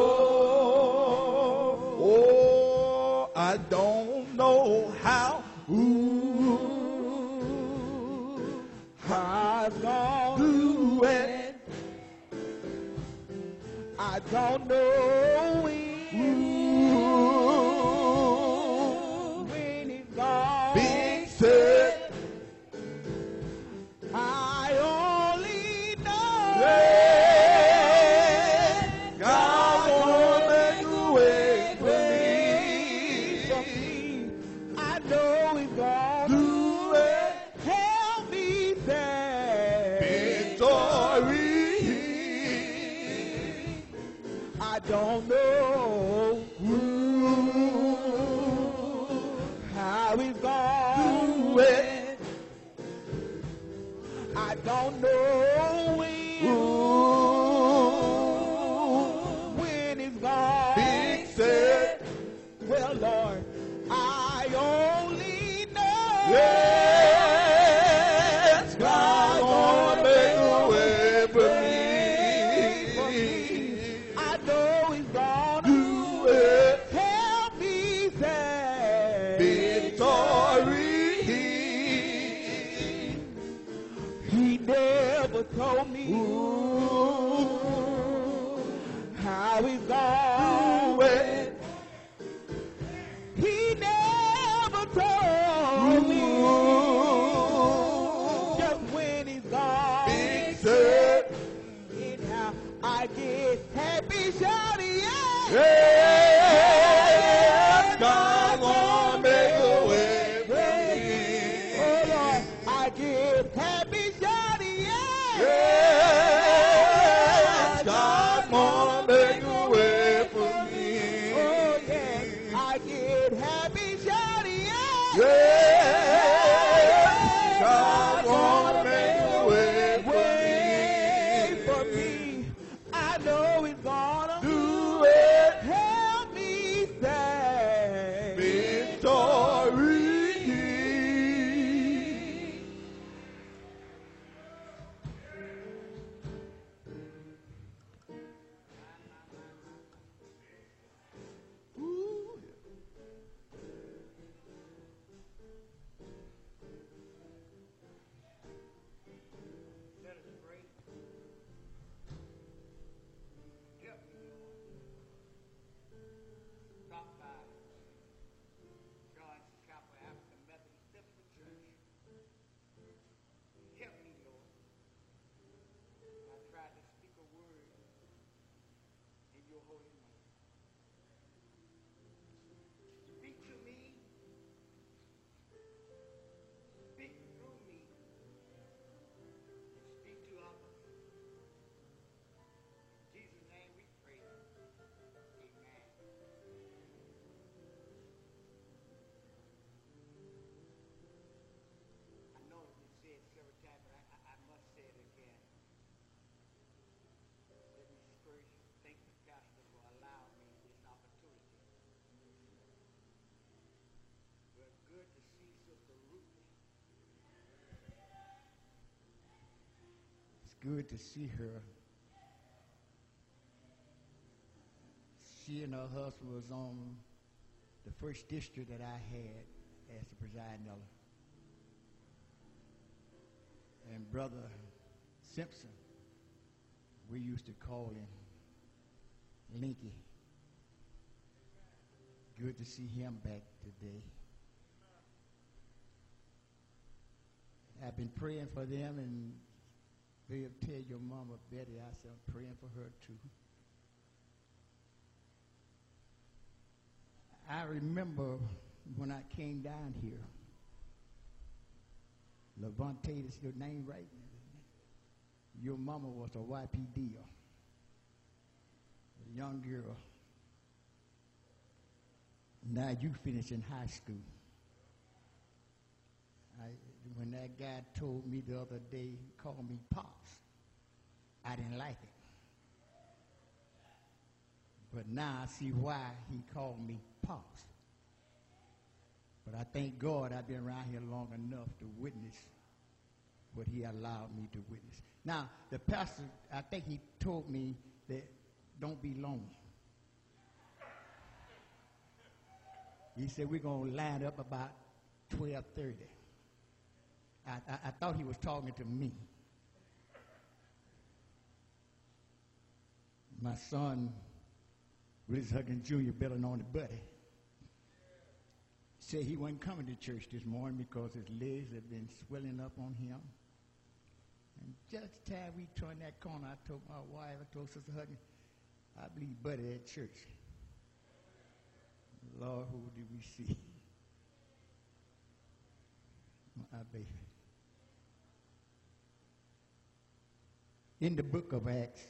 Oh, I don't know how. Ooh, I've gone through it. I don't know when. Ooh, when it's gone. Big set. I only know that God won't make a way for me. I know He's gonna do it. Help me there. Victory. I don't know ooh, how He's gonna do it. I don't know when, ooh, when it's gone. Big set. Well, Lord, I only know. Yes, God gonna make a way for me. I know He's gonna do it. Help me say victory. He never told me ooh, how He's gonna do it. He never told me just when He's gone. Big set. Anyhow, I get happy shouting, yeah. Yes, God gonna make a way for me. Oh Lord, I get happy shouting, yeah. Yes, God gonna make a way for me. Oh yeah, I get happy shouting, yeah. Yes, God gonna make a way for me. I know He's gonna do it. Help me say victory. Ooh. Let us pray. Help me, Lord. Stop by John's Chapel African Methodist Episcopal Church. Help me, Lord. I tried to speak a word in your holy name. Speak to me. Speak through me. And speak to others. In Jesus' name we pray. Amen. I know it's been said several times, but I, I, I must say it again. Let me first thank the pastor for allowing me this opportunity. We're good to see Sister Ruth. It's good to see her. She and her husband was on the first district that I had as the presiding elder. And Brother Simpson, we used to call him Linky. Good to see him back today. I've been praying for them, and they'll tell your mama Betty I said I'm praying for her too. I remember when I came down here, Levante, is your name right? Your mama was a Y P D. young girl. Now you finishing high school. I, when that guy told me the other day, he called me Pops, I didn't like it. But now I see why he called me Pops. But I thank God I've been around here long enough to witness what he allowed me to witness. Now, the pastor, I think he told me that don't be lonely. He said we're going to line up about twelve thirty. I, I, I thought he was talking to me. My son, Willis Huggins Junior, better known as Buddy, said he wasn't coming to church this morning because his legs had been swelling up on him. And just the time we turned that corner, I told my wife, I told Sister Huggins, I believe Buddy at church. Lord, who did we see? My baby. In the book of Acts,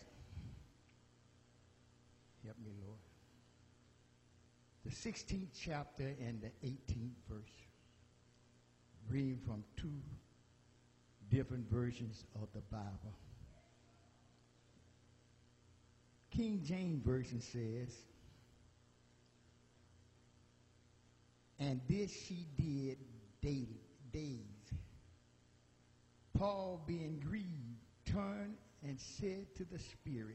help me, Lord, the sixteenth chapter and the eighteenth verse, reading from two different versions of the Bible. King James Version says, and this she did daily, days. Paul, being grieved, turned and said to the Spirit,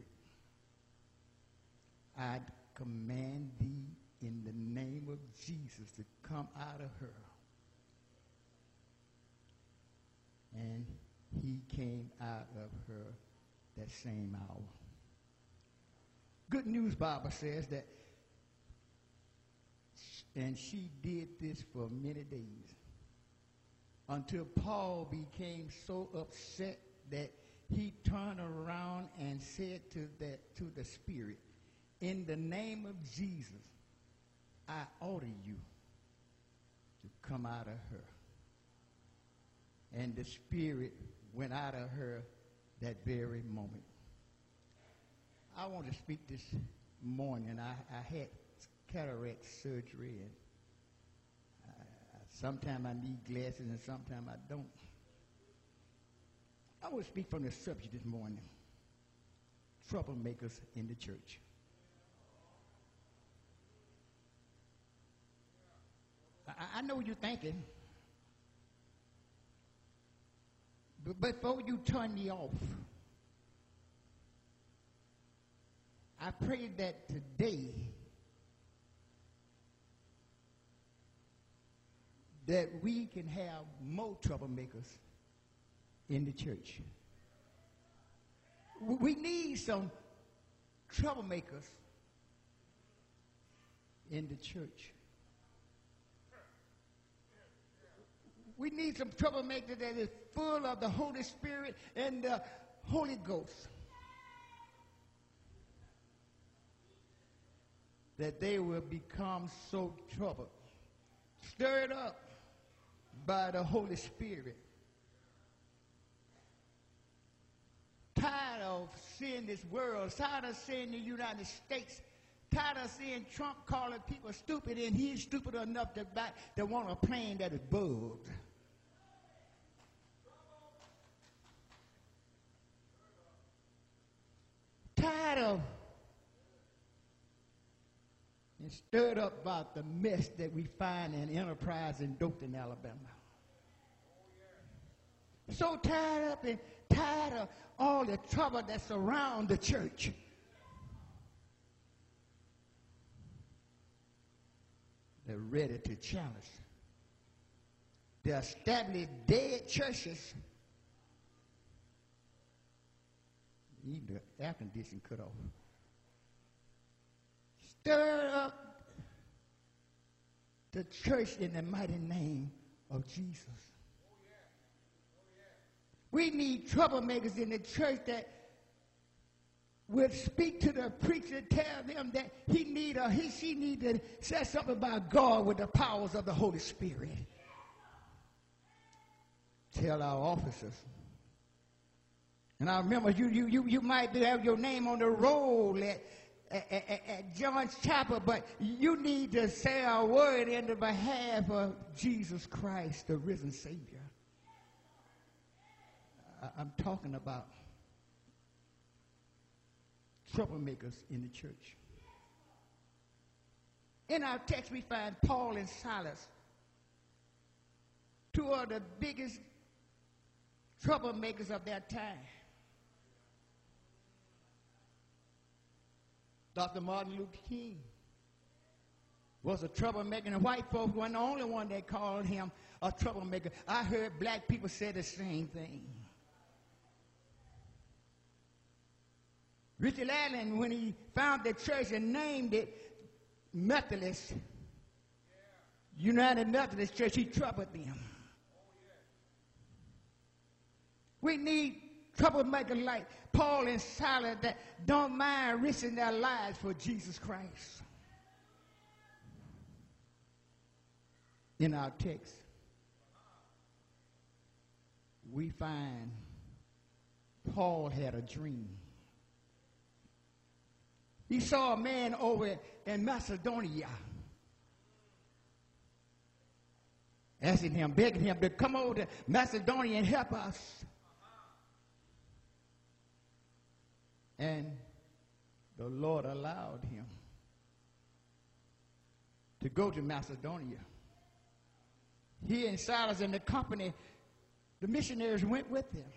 I command thee in the name of Jesus to come out of her. And he came out of her that same hour. Good News Bible says that, and she did this for many days, until Paul became so upset that he turned around and said to, that, to the Spirit, in the name of Jesus, I order you to come out of her. And the Spirit went out of her that very moment. I want to speak this morning. I, I had cataract surgery, and sometimes I need glasses and sometimes I don't. I want to speak from the subject this morning, troublemakers in the church. I, I know what you're thinking, but before you turn me off, I pray that today that we can have more troublemakers in the church. We need some troublemakers in the church. We need some troublemakers that is full of the Holy Spirit and the Holy Ghost, that they will become so troubled, stirred up by the Holy Spirit, tired of seeing this world, tired of seeing the United States, tired of seeing Trump calling people stupid, and he's stupid enough to, buy, to want a plane that is bugged. Tired of and stirred up about the mess that we find in Enterprise in Dothan, Alabama. So tired up and tired of all the trouble that's around the church. They're ready to challenge the established dead churches. Need the air conditioning cut off. Stir up the church in the mighty name of Jesus. We need troublemakers in the church that will speak to the preacher, tell them that he need or he she need to say something about God with the powers of the Holy Spirit. Tell our officers. And I remember you you you you might have your name on the roll at at, at, at John's Chapel, but you need to say a word in the behalf of Jesus Christ, the risen Savior. I, I'm talking about troublemakers in the church. In our text, we find Paul and Silas, two of the biggest troublemakers of their time. Doctor Martin Luther King was a troublemaker, and white folks weren't the only one that called him a troublemaker. I heard black people say the same thing. Richard Allen, when he found the church and named it Methodist, United Methodist Church, he troubled them. We need troublemakers like Paul and Silas that don't mind risking their lives for Jesus Christ. In our text, we find Paul had a dream. He saw a man over in Macedonia asking him, begging him to come over to Macedonia and help us. And the Lord allowed him to go to Macedonia. He and Silas and the company, the missionaries went with him.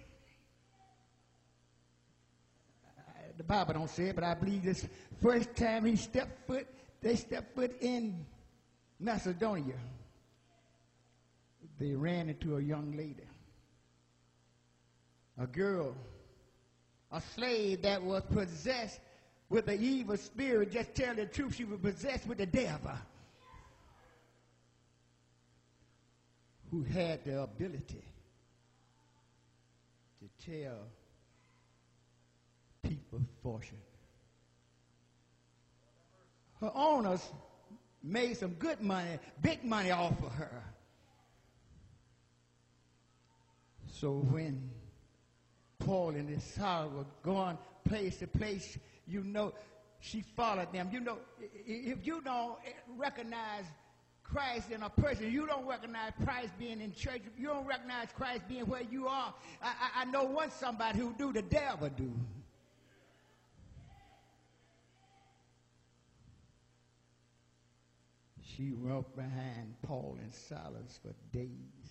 The Bible don't say it, but I believe this first time he stepped foot, they stepped foot in Macedonia, they ran into a young lady, a girl, a slave that was possessed with an evil spirit. Just tell the truth, she was possessed with the devil, who had the ability to tell people's fortune. Her owners made some good money, big money off of her. So when Paul and his Silas were going place to place, you know, she followed them. You know, if you don't recognize Christ in a person, you don't recognize Christ being in church, you don't recognize Christ being where you are, I, I, I know one somebody who do, the devil do. She walked behind Paul and Silas for days.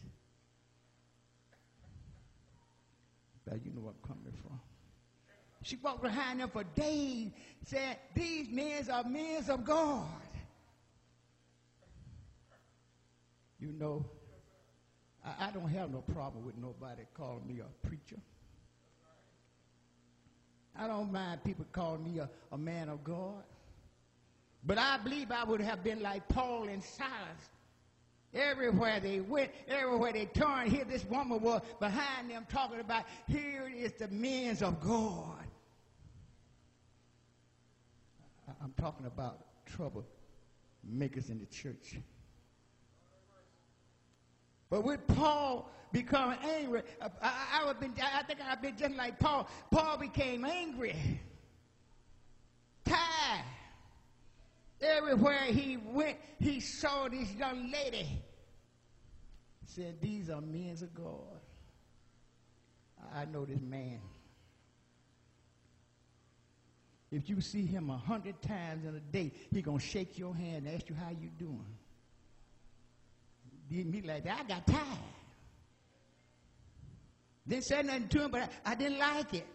But you know what I'm coming from. She walked behind them for days, saying, these men are men of God. You know, I, I don't have no problem with nobody calling me a preacher. I don't mind people calling me a, a man of God. But I believe I would have been like Paul and Silas. Everywhere they went, everywhere they turned, here this woman was behind them talking about, here is the men of God. I'm talking about trouble makers in the church. But with Paul becoming angry, I, I, I, would been, I think I've been just like Paul. Paul became angry, tired. Everywhere he went, he saw this young lady. He said, these are men of God. I know this man. If you see him a hundred times in a day, he going to shake your hand and ask you how you doing. Did me like that. I got tired. Didn't say nothing to him, but I, I didn't like it.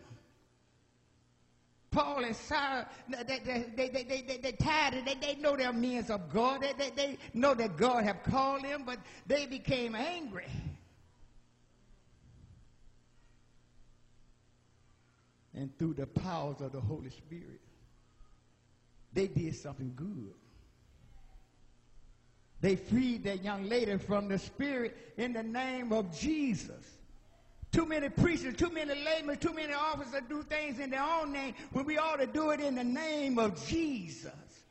Paul and Silas, they, they, they, they, they, they, they tired. They, they know they're men of God. They, they, they know that God have called them, but they became angry. And through the powers of the Holy Spirit, they did something good. They freed that young lady from the spirit in the name of Jesus. Too many preachers, too many laymen, too many officers do things in their own name when we ought to do it in the name of Jesus.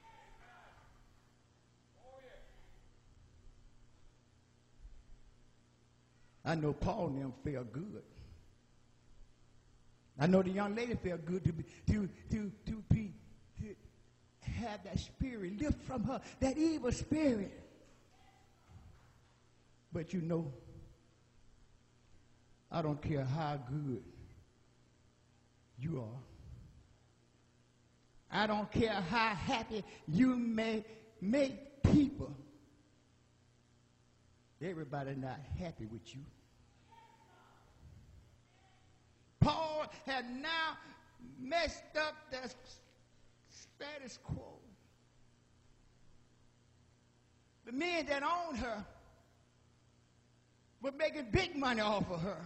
I know Paul and them felt good. I know the young lady felt good to be, to, to, to be, to, have that spirit lift from her, that evil spirit. But you know, I don't care how good you are. I don't care how happy you may make people. Everybody not happy with you. Paul had now messed up the status quo. The men that owned her were making big money off of her.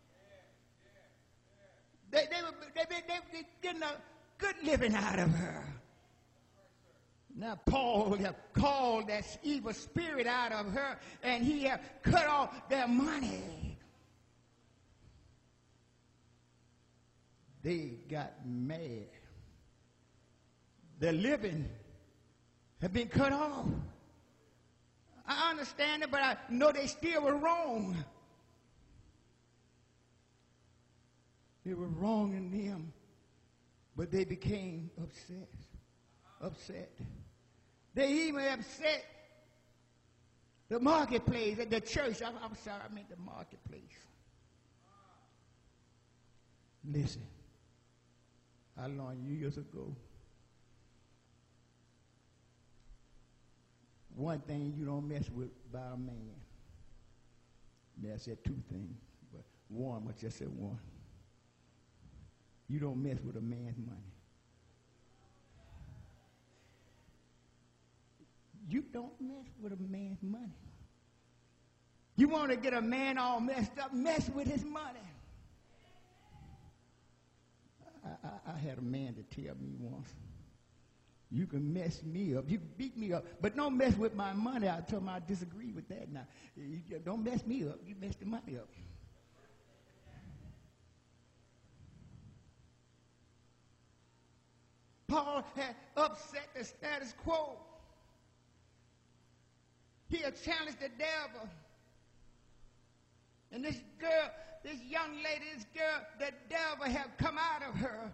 They, they, were, they, they, they were getting a good living out of her. Now Paul have called that evil spirit out of her, and he have cut off their money. They got mad. Their living had been cut off. I understand it, but I know they still were wrong. They were wrong in them, but they became upset. Upset. They even upset the marketplace at the church. I'm, I'm sorry, I meant the marketplace. Listen, I learned years ago, one thing you don't mess with about a man. Yeah, I said two things, but one, I just said one. You don't mess with a man's money. You don't mess with a man's money. You want to get a man all messed up, mess with his money. I, I, I had a man to tell me once, you can mess me up, you can beat me up, but don't mess with my money. I told him I disagree with that. Now, you don't mess me up, you mess the money up. Paul had upset the status quo. He had challenged the devil. And this girl, this young lady, this girl, the devil had come out of her.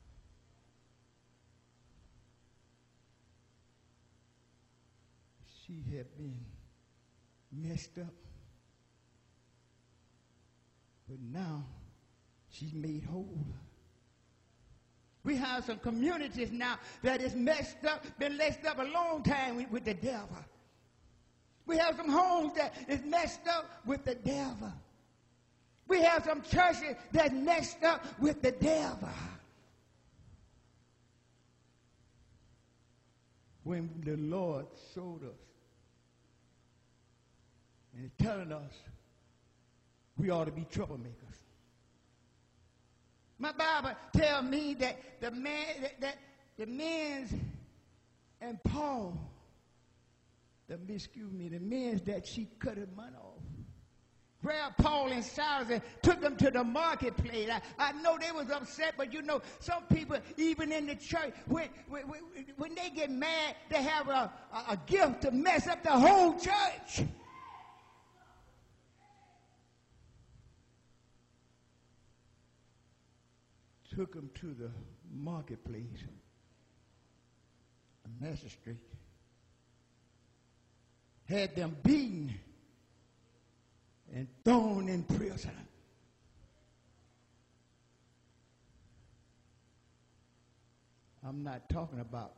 She had been messed up. But now she's made whole. We have some communities now that is messed up, been messed up a long time with, with the devil. We have some homes that is messed up with the devil. We have some churches that's messed up with the devil. When the Lord showed us and is telling us we ought to be troublemakers. My Bible tells me that the man, that, that the men's and Paul, the excuse me, the men's that she cut his money off, grabbed Paul and Silas and took them to the marketplace. I, I know they was upset, but you know, some people, even in the church, when, when, when they get mad, they have a, a, a gift to mess up the whole church. Took them to the marketplace, a magistrate, had them beaten and thrown in prison. I'm not talking about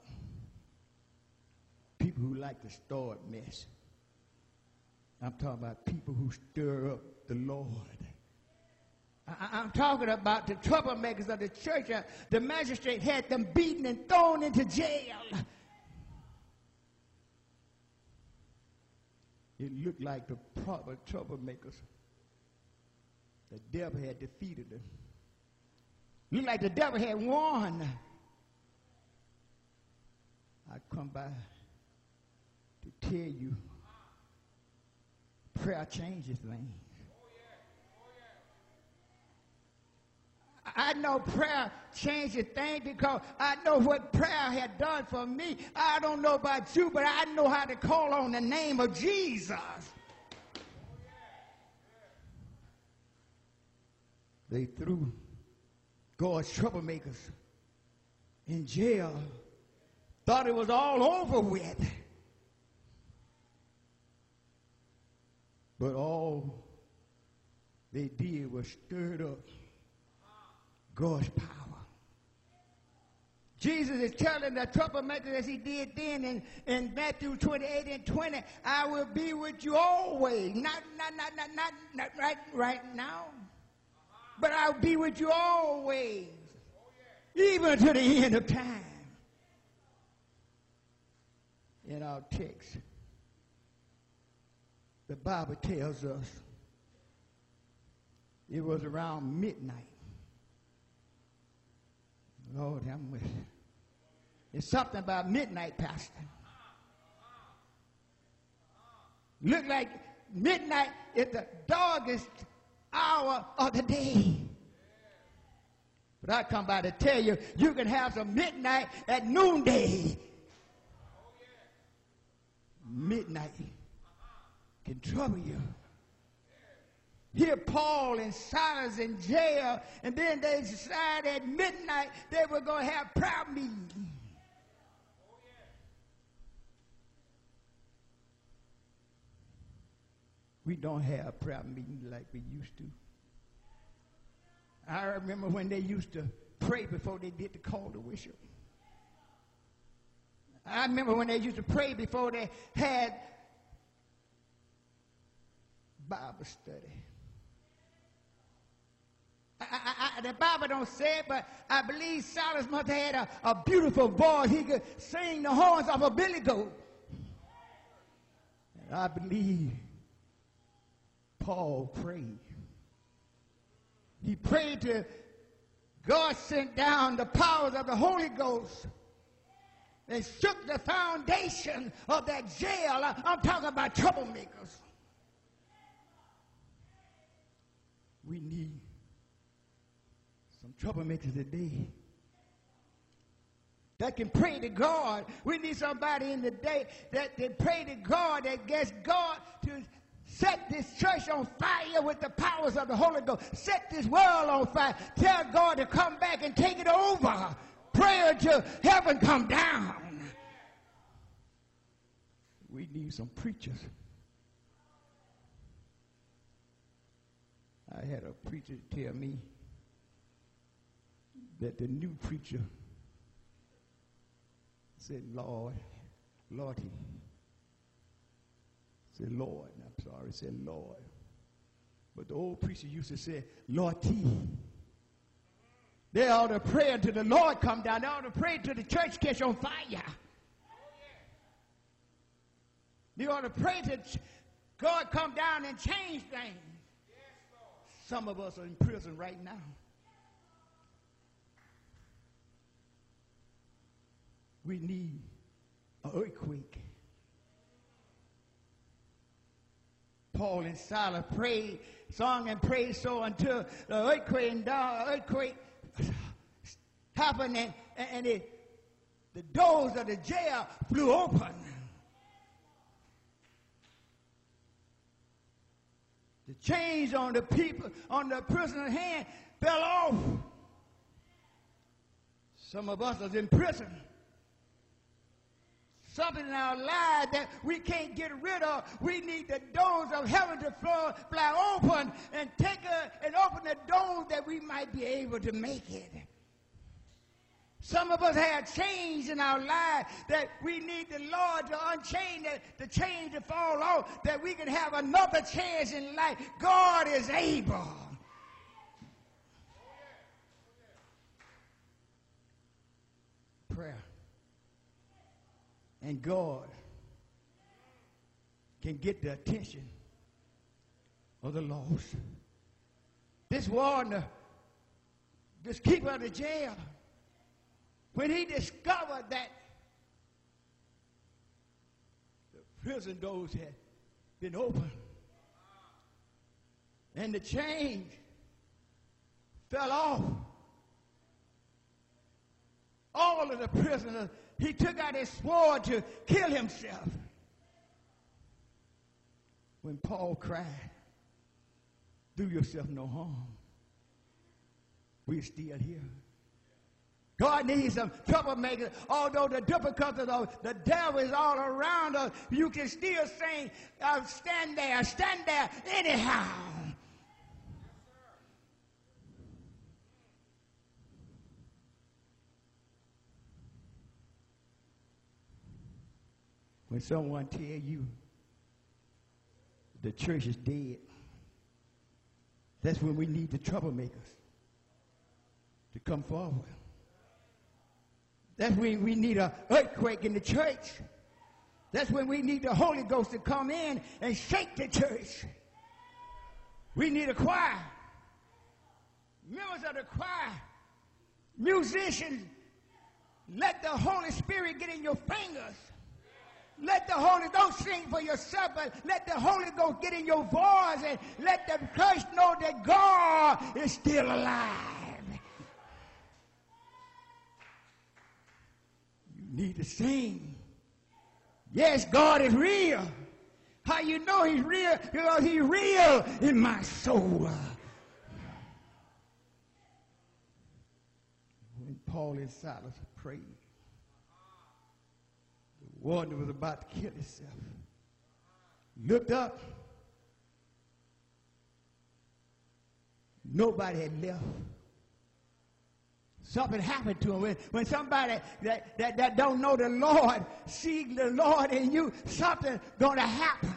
people who like to start mess. I'm talking about people who stir up the Lord. I, I'm talking about the troublemakers of the church. Uh, the magistrate had them beaten and thrown into jail. It looked like the proper troublemakers. The devil had defeated them. Looked like the devil had won. I come by to tell you, prayer changes things. I know prayer changes things because I know what prayer had done for me. I don't know about you, but I know how to call on the name of Jesus. They threw God's troublemakers in jail, thought it was all over with. But all they did was stirred up God's power. Jesus is telling the troublemakers as he did then in, in Matthew twenty-eight and twenty, I will be with you always. Not, not, not, not, not, not right, right now. But I'll be with you always. Even to the end of time. In our text, the Bible tells us it was around midnight. Lord, I'm with you. It's something about midnight, Pastor. Look like midnight is the darkest hour of the day. But I come by to tell you, you can have some midnight at noonday. Midnight can trouble you. Here Paul and Silas in jail, and then they decided at midnight they were going to have prayer meeting. We don't have prayer meetings like we used to. I remember when they used to pray before they did the call to worship. I remember when they used to pray before they had Bible study. I, I, I, the Bible don't say it, but I believe Silas must have had a, a beautiful voice. He could sing the horns of a billy goat. And I believe Paul prayed. He prayed to God sent down the powers of the Holy Ghost and shook the foundation of that jail. I'm talking about troublemakers. We need some troublemakers today that can pray to God. We need somebody in the day that can pray to God, that gets God to set this church on fire with the powers of the Holy Ghost. Set this world on fire. Tell God to come back and take it over. Pray until heaven come down. We need some preachers. I had a preacher tell me that the new preacher said, Lord, Lordy. Said, Lord. I'm sorry, said, Lord. But the old preacher used to say, Lord T. They ought to pray until the Lord come down. They ought to pray until the church catch on fire. They ought to pray till God come down and change things. Some of us are in prison right now. We need an earthquake. Paul and Silas prayed, sung and prayed so until the earthquake and the earthquake happened, and, and it, the doors of the jail flew open. The chains on the people, on the prisoner's hand fell off. Some of us are in prison. Something in our lives that we can't get rid of. We need the doors of heaven to flow, fly open and take a, and open the doors that we might be able to make it. Some of us have chains in our lives that we need the Lord to unchain, the, the chains to fall off, that we can have another chance in life. God is able. Prayer. And God can get the attention of the lost. This warden, this keeper of the jail, when he discovered that the prison doors had been opened and the chains fell off, all of the prisoners, he took out his sword to kill himself. When Paul cried, do yourself no harm, we're still here. God needs some troublemakers. Although the difficulties of the devil is all around us, you can still sing, uh, stand there, stand there anyhow. When someone tell you the church is dead, that's when we need the troublemakers to come forward. That's when we need an earthquake in the church. That's when we need the Holy Ghost to come in and shake the church. We need a choir. Members of the choir, musicians, let the Holy Spirit get in your fingers. Let the Holy, don't sing for yourself, but let the Holy Ghost get in your voice and let the church know that God is still alive. You need to sing. Yes, God is real. How you know he's real? Because he's real in my soul. When Paul and Silas prayed, the warden was about to kill himself. Looked up. Nobody had left. Something happened to him. When, when somebody that, that, that don't know the Lord see the Lord in you, something's going to happen.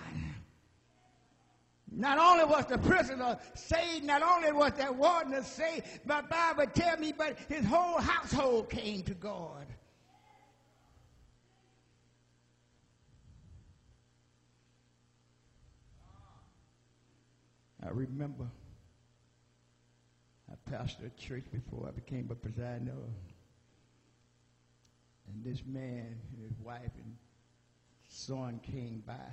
Not only was the prisoner saved, not only was that warden saved, but the Bible tells me, but his whole household came to God. I remember I pastored a church before I became a presider. And this man, his wife and son came by.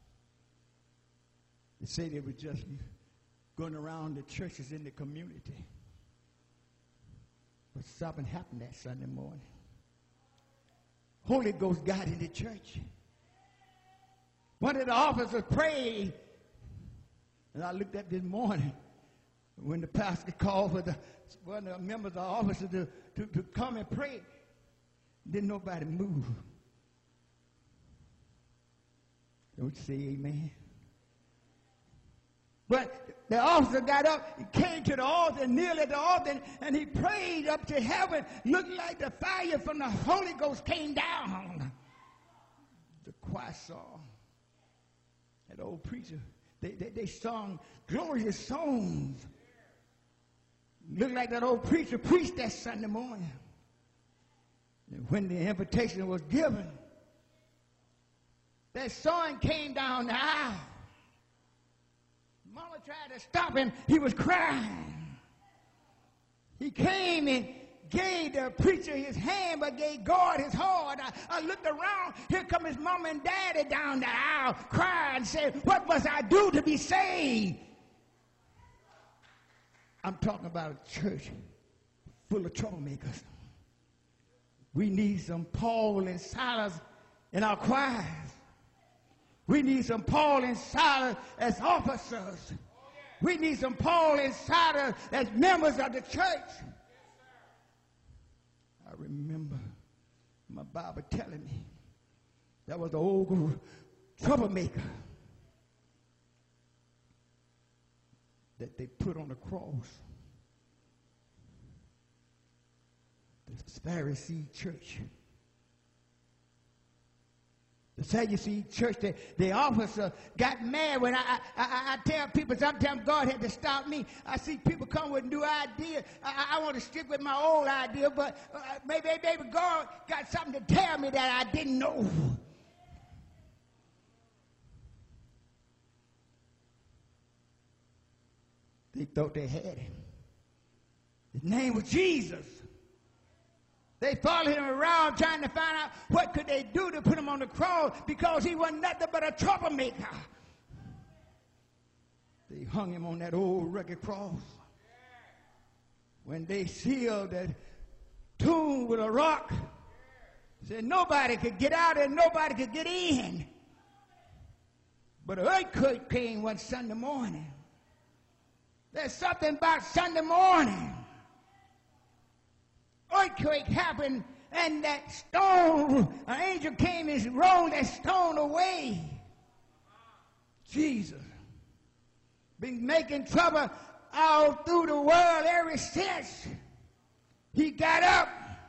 They said they were just going around the churches in the community. But something happened that Sunday morning. Holy Ghost got in the church. One of the officers prayed. And I looked up this morning when the pastor called for the, one of the members of the office to, to, to come and pray. Didn't nobody move. Don't you say amen? But the officer got up, he came to the altar, kneeled at the altar, and he prayed up to heaven. Looked like the fire from the Holy Ghost came down. The choir song. That old preacher. They, they, they sung glorious songs. Looked like that old preacher preached that Sunday morning. And when the invitation was given, that son came down the aisle. Mama tried to stop him. He was crying. He came and gave the preacher his hand, but gave God his heart. I, I looked around. Here come his mama and daddy down the aisle, crying and said, what must I do to be saved? I'm talking about a church full of troublemakers. We need some Paul and Silas in our choirs. We need some Paul and Silas as officers. We need some Paul and Silas as members of the church. I remember my Bible telling me that was the old troublemaker that they put on the cross. The Pharisee church. The Sadducee church, the, the officer got mad when I, I, I, I tell people sometimes God had to stop me. I see people come with new ideas. I, I want to stick with my old idea, but uh, maybe, maybe God got something to tell me that I didn't know. They thought they had him. His name was Jesus. They followed him around trying to find out what could they do to put him on the cross because he wasn't nothing but a troublemaker. They hung him on that old rugged cross. When they sealed that tomb with a rock, said nobody could get out and nobody could get in. But an earthquake came one Sunday morning. There's something about Sunday morning. earthquake happened, and that stone, an angel came and rolled that stone away. Jesus been making trouble all through the world ever since. He got up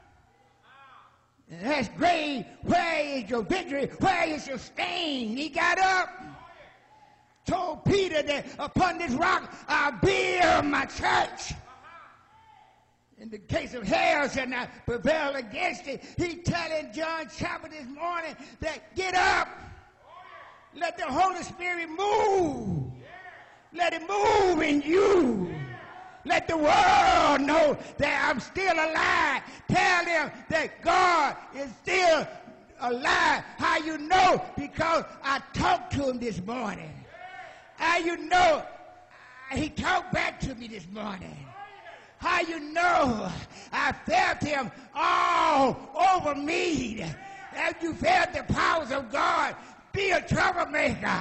and asked, grave, where is your victory? Where is your stain? He got up, told Peter that upon this rock I'll build my church. In the case of hell shall not prevail against it. He telling John chapter this morning that get up. Let the Holy Spirit move. Let it move in you. Let the world know that I'm still alive. Tell them that God is still alive. How you know? Because I talked to him this morning. How you know? He talked back to me this morning. How you know? I felt him all over me. As you felt the powers of God, be a troublemaker.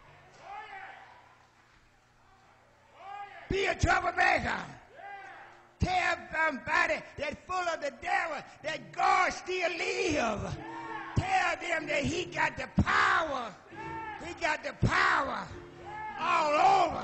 Be a troublemaker. Tell somebody that's full of the devil that God still lives. Tell them that he got the power. He got the power all over.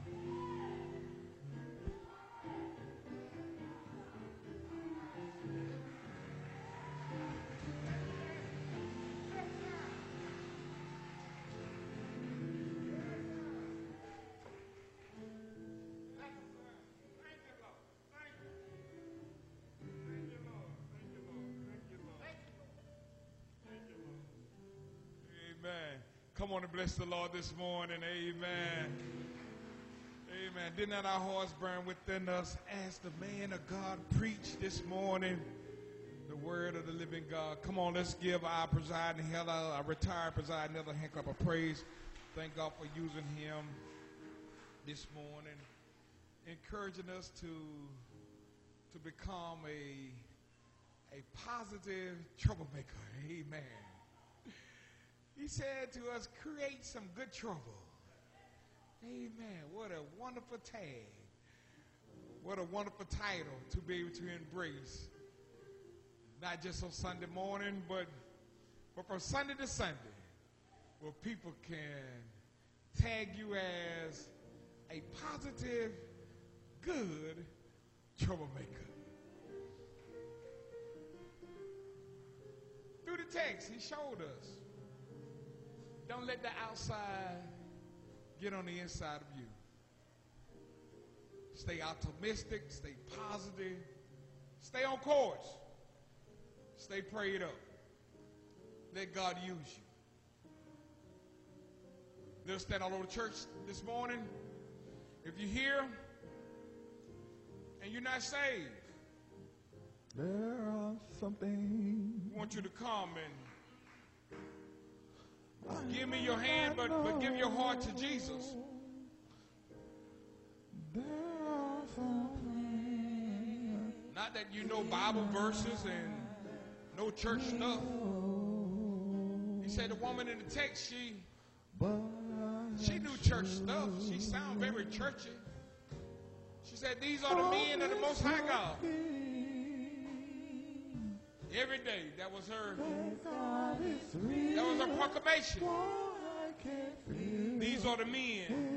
Come on and bless the Lord this morning. Amen. Amen. Did not our hearts burn within us as the man of God preached this morning the word of the living God? Come on, let's give our presiding elder, our retired presiding elder, a hand clap of praise. Thank God for using him this morning, encouraging us to, to become a, a positive troublemaker. Amen. He said to us, create some good trouble. Amen. What a wonderful tag. What a wonderful title to be able to embrace. Not just on Sunday morning, but, but from Sunday to Sunday, where people can tag you as a positive, good troublemaker. Through the text, he showed us. Don't let the outside get on the inside of you. Stay optimistic, stay positive, stay on course, stay prayed up. Let God use you. They'll stand all over the church this morning. If you're here and you're not saved, there are some things. I want you to come and give me your hand, but, but give your heart to Jesus. Not that you know Bible verses and no church stuff. He said the woman in the text, she, she knew church stuff. She sounded very churchy. She said, these are the men of the Most High God. Every day, that was her, that was her proclamation. These are the men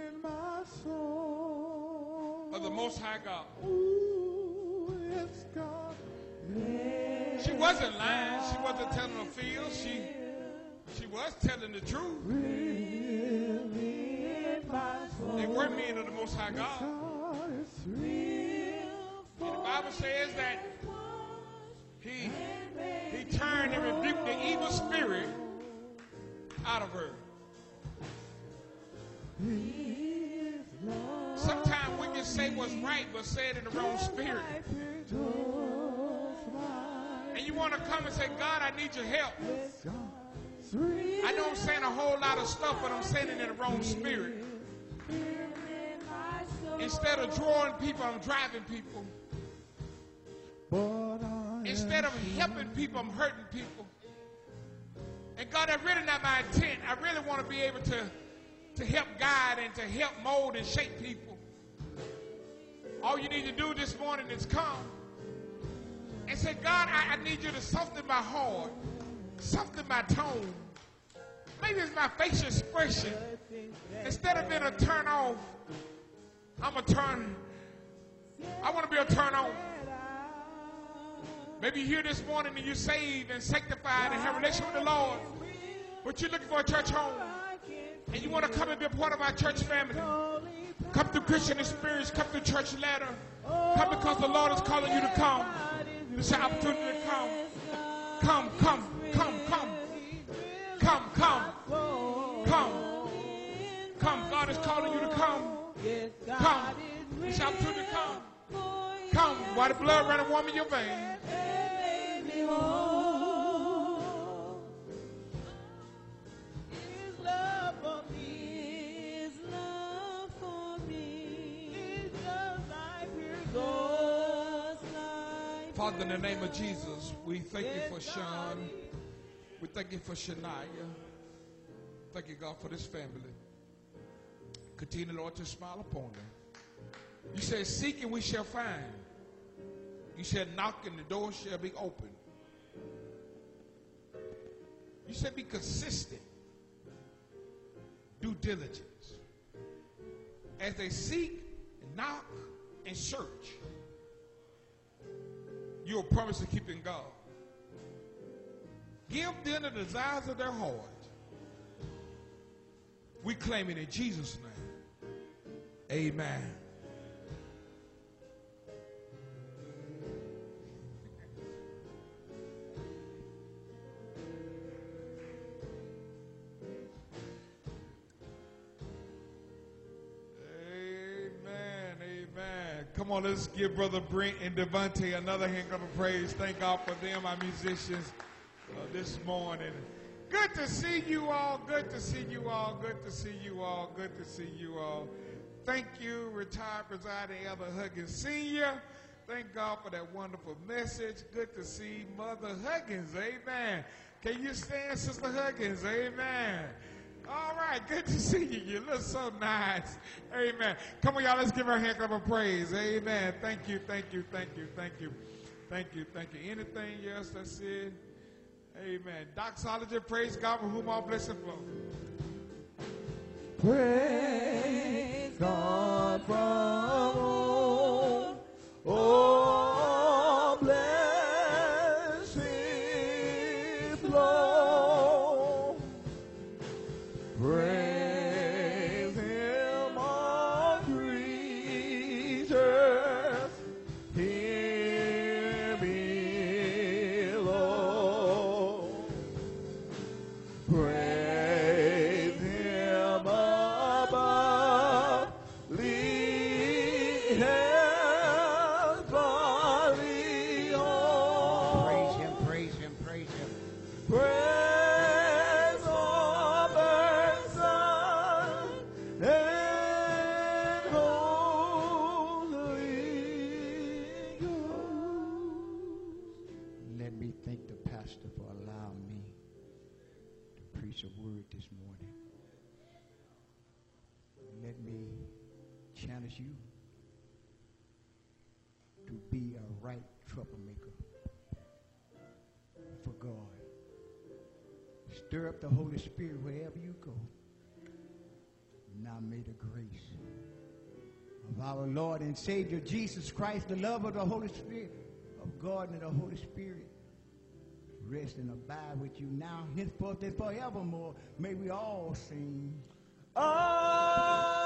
of the Most High God. She wasn't lying. She wasn't telling the field. She, she was telling the truth. They were men of the Most High God. And the Bible says that He, he turned and rebuked the evil spirit out of her. Sometimes we can say what's right, but say it in the wrong spirit. And you want to come and say, God, I need your help. I know I'm saying a whole lot of stuff, but I'm saying it in the wrong spirit. Instead of drawing people, I'm driving people. Instead of helping people, I'm hurting people. And God, that's really not my intent. I really want to be able to, to help guide and to help mold and shape people. All you need to do this morning is come and say, God, I, I need you to soften my heart, soften my tone. Maybe it's my facial expression. Instead of being a turn off, I'm a turn. I want to be a turn on. Maybe you're here this morning and you're saved and sanctified and have a relationship with the Lord, but you're looking for a church home, and you want to come and be a part of our church family. Come through Christian experience, come through church ladder, come because the Lord is calling you to come. This is an opportunity to come. Come, come, come, come. Come, come, come, come. God is calling you to come. Come. It's your opportunity to come. Come. While the blood running warm in your veins. Father, in the name of Jesus, we thank you for Sean. We thank you for Shania. Thank you, God, for this family. Continue, Lord, to smile upon them. You said, seek and we shall find. You said, knock and the door shall be open. You said, be consistent. Due diligence. As they seek and knock and search, you will promise to keep in God. Give them the desires of their heart. We claim it in Jesus' name. Amen. Amen. Amen. Come on, let's give Brother Brent and Devontae another hand clap of praise. Thank God for them, our musicians. Uh, this morning. Good to see you all. Good to see you all. Good to see you all. Good to see you all. Thank you, retired presiding Elder Huggins Senior Thank God for that wonderful message. Good to see Mother Huggins. Amen. Can you stand, Sister Huggins? Amen. All right. Good to see you. You look so nice. Amen. Come on, y'all. Let's give her a hand clap of praise. Amen. Thank you. Thank you. Thank you. Thank you. Thank you. Thank you. Anything else that's it? Amen. Doxology, praise God for whom all blessing flow. Praise God from all, all blessings flow. Praise Him, all creatures here below. Praise Him above, lead His body on. Praise him, praise him, praise him. Praise Father, Son, and Holy Ghost. Let me thank the pastor for allowing me to preach a word this morning. Let me challenge you to be a right troublemaker for God. Stir up the Holy Spirit wherever you go. Now may the grace of our Lord and Savior Jesus Christ, the love of the Holy Spirit, of God and the Holy Spirit, rest and abide with you now, henceforth and forevermore. May we all sing. Amen.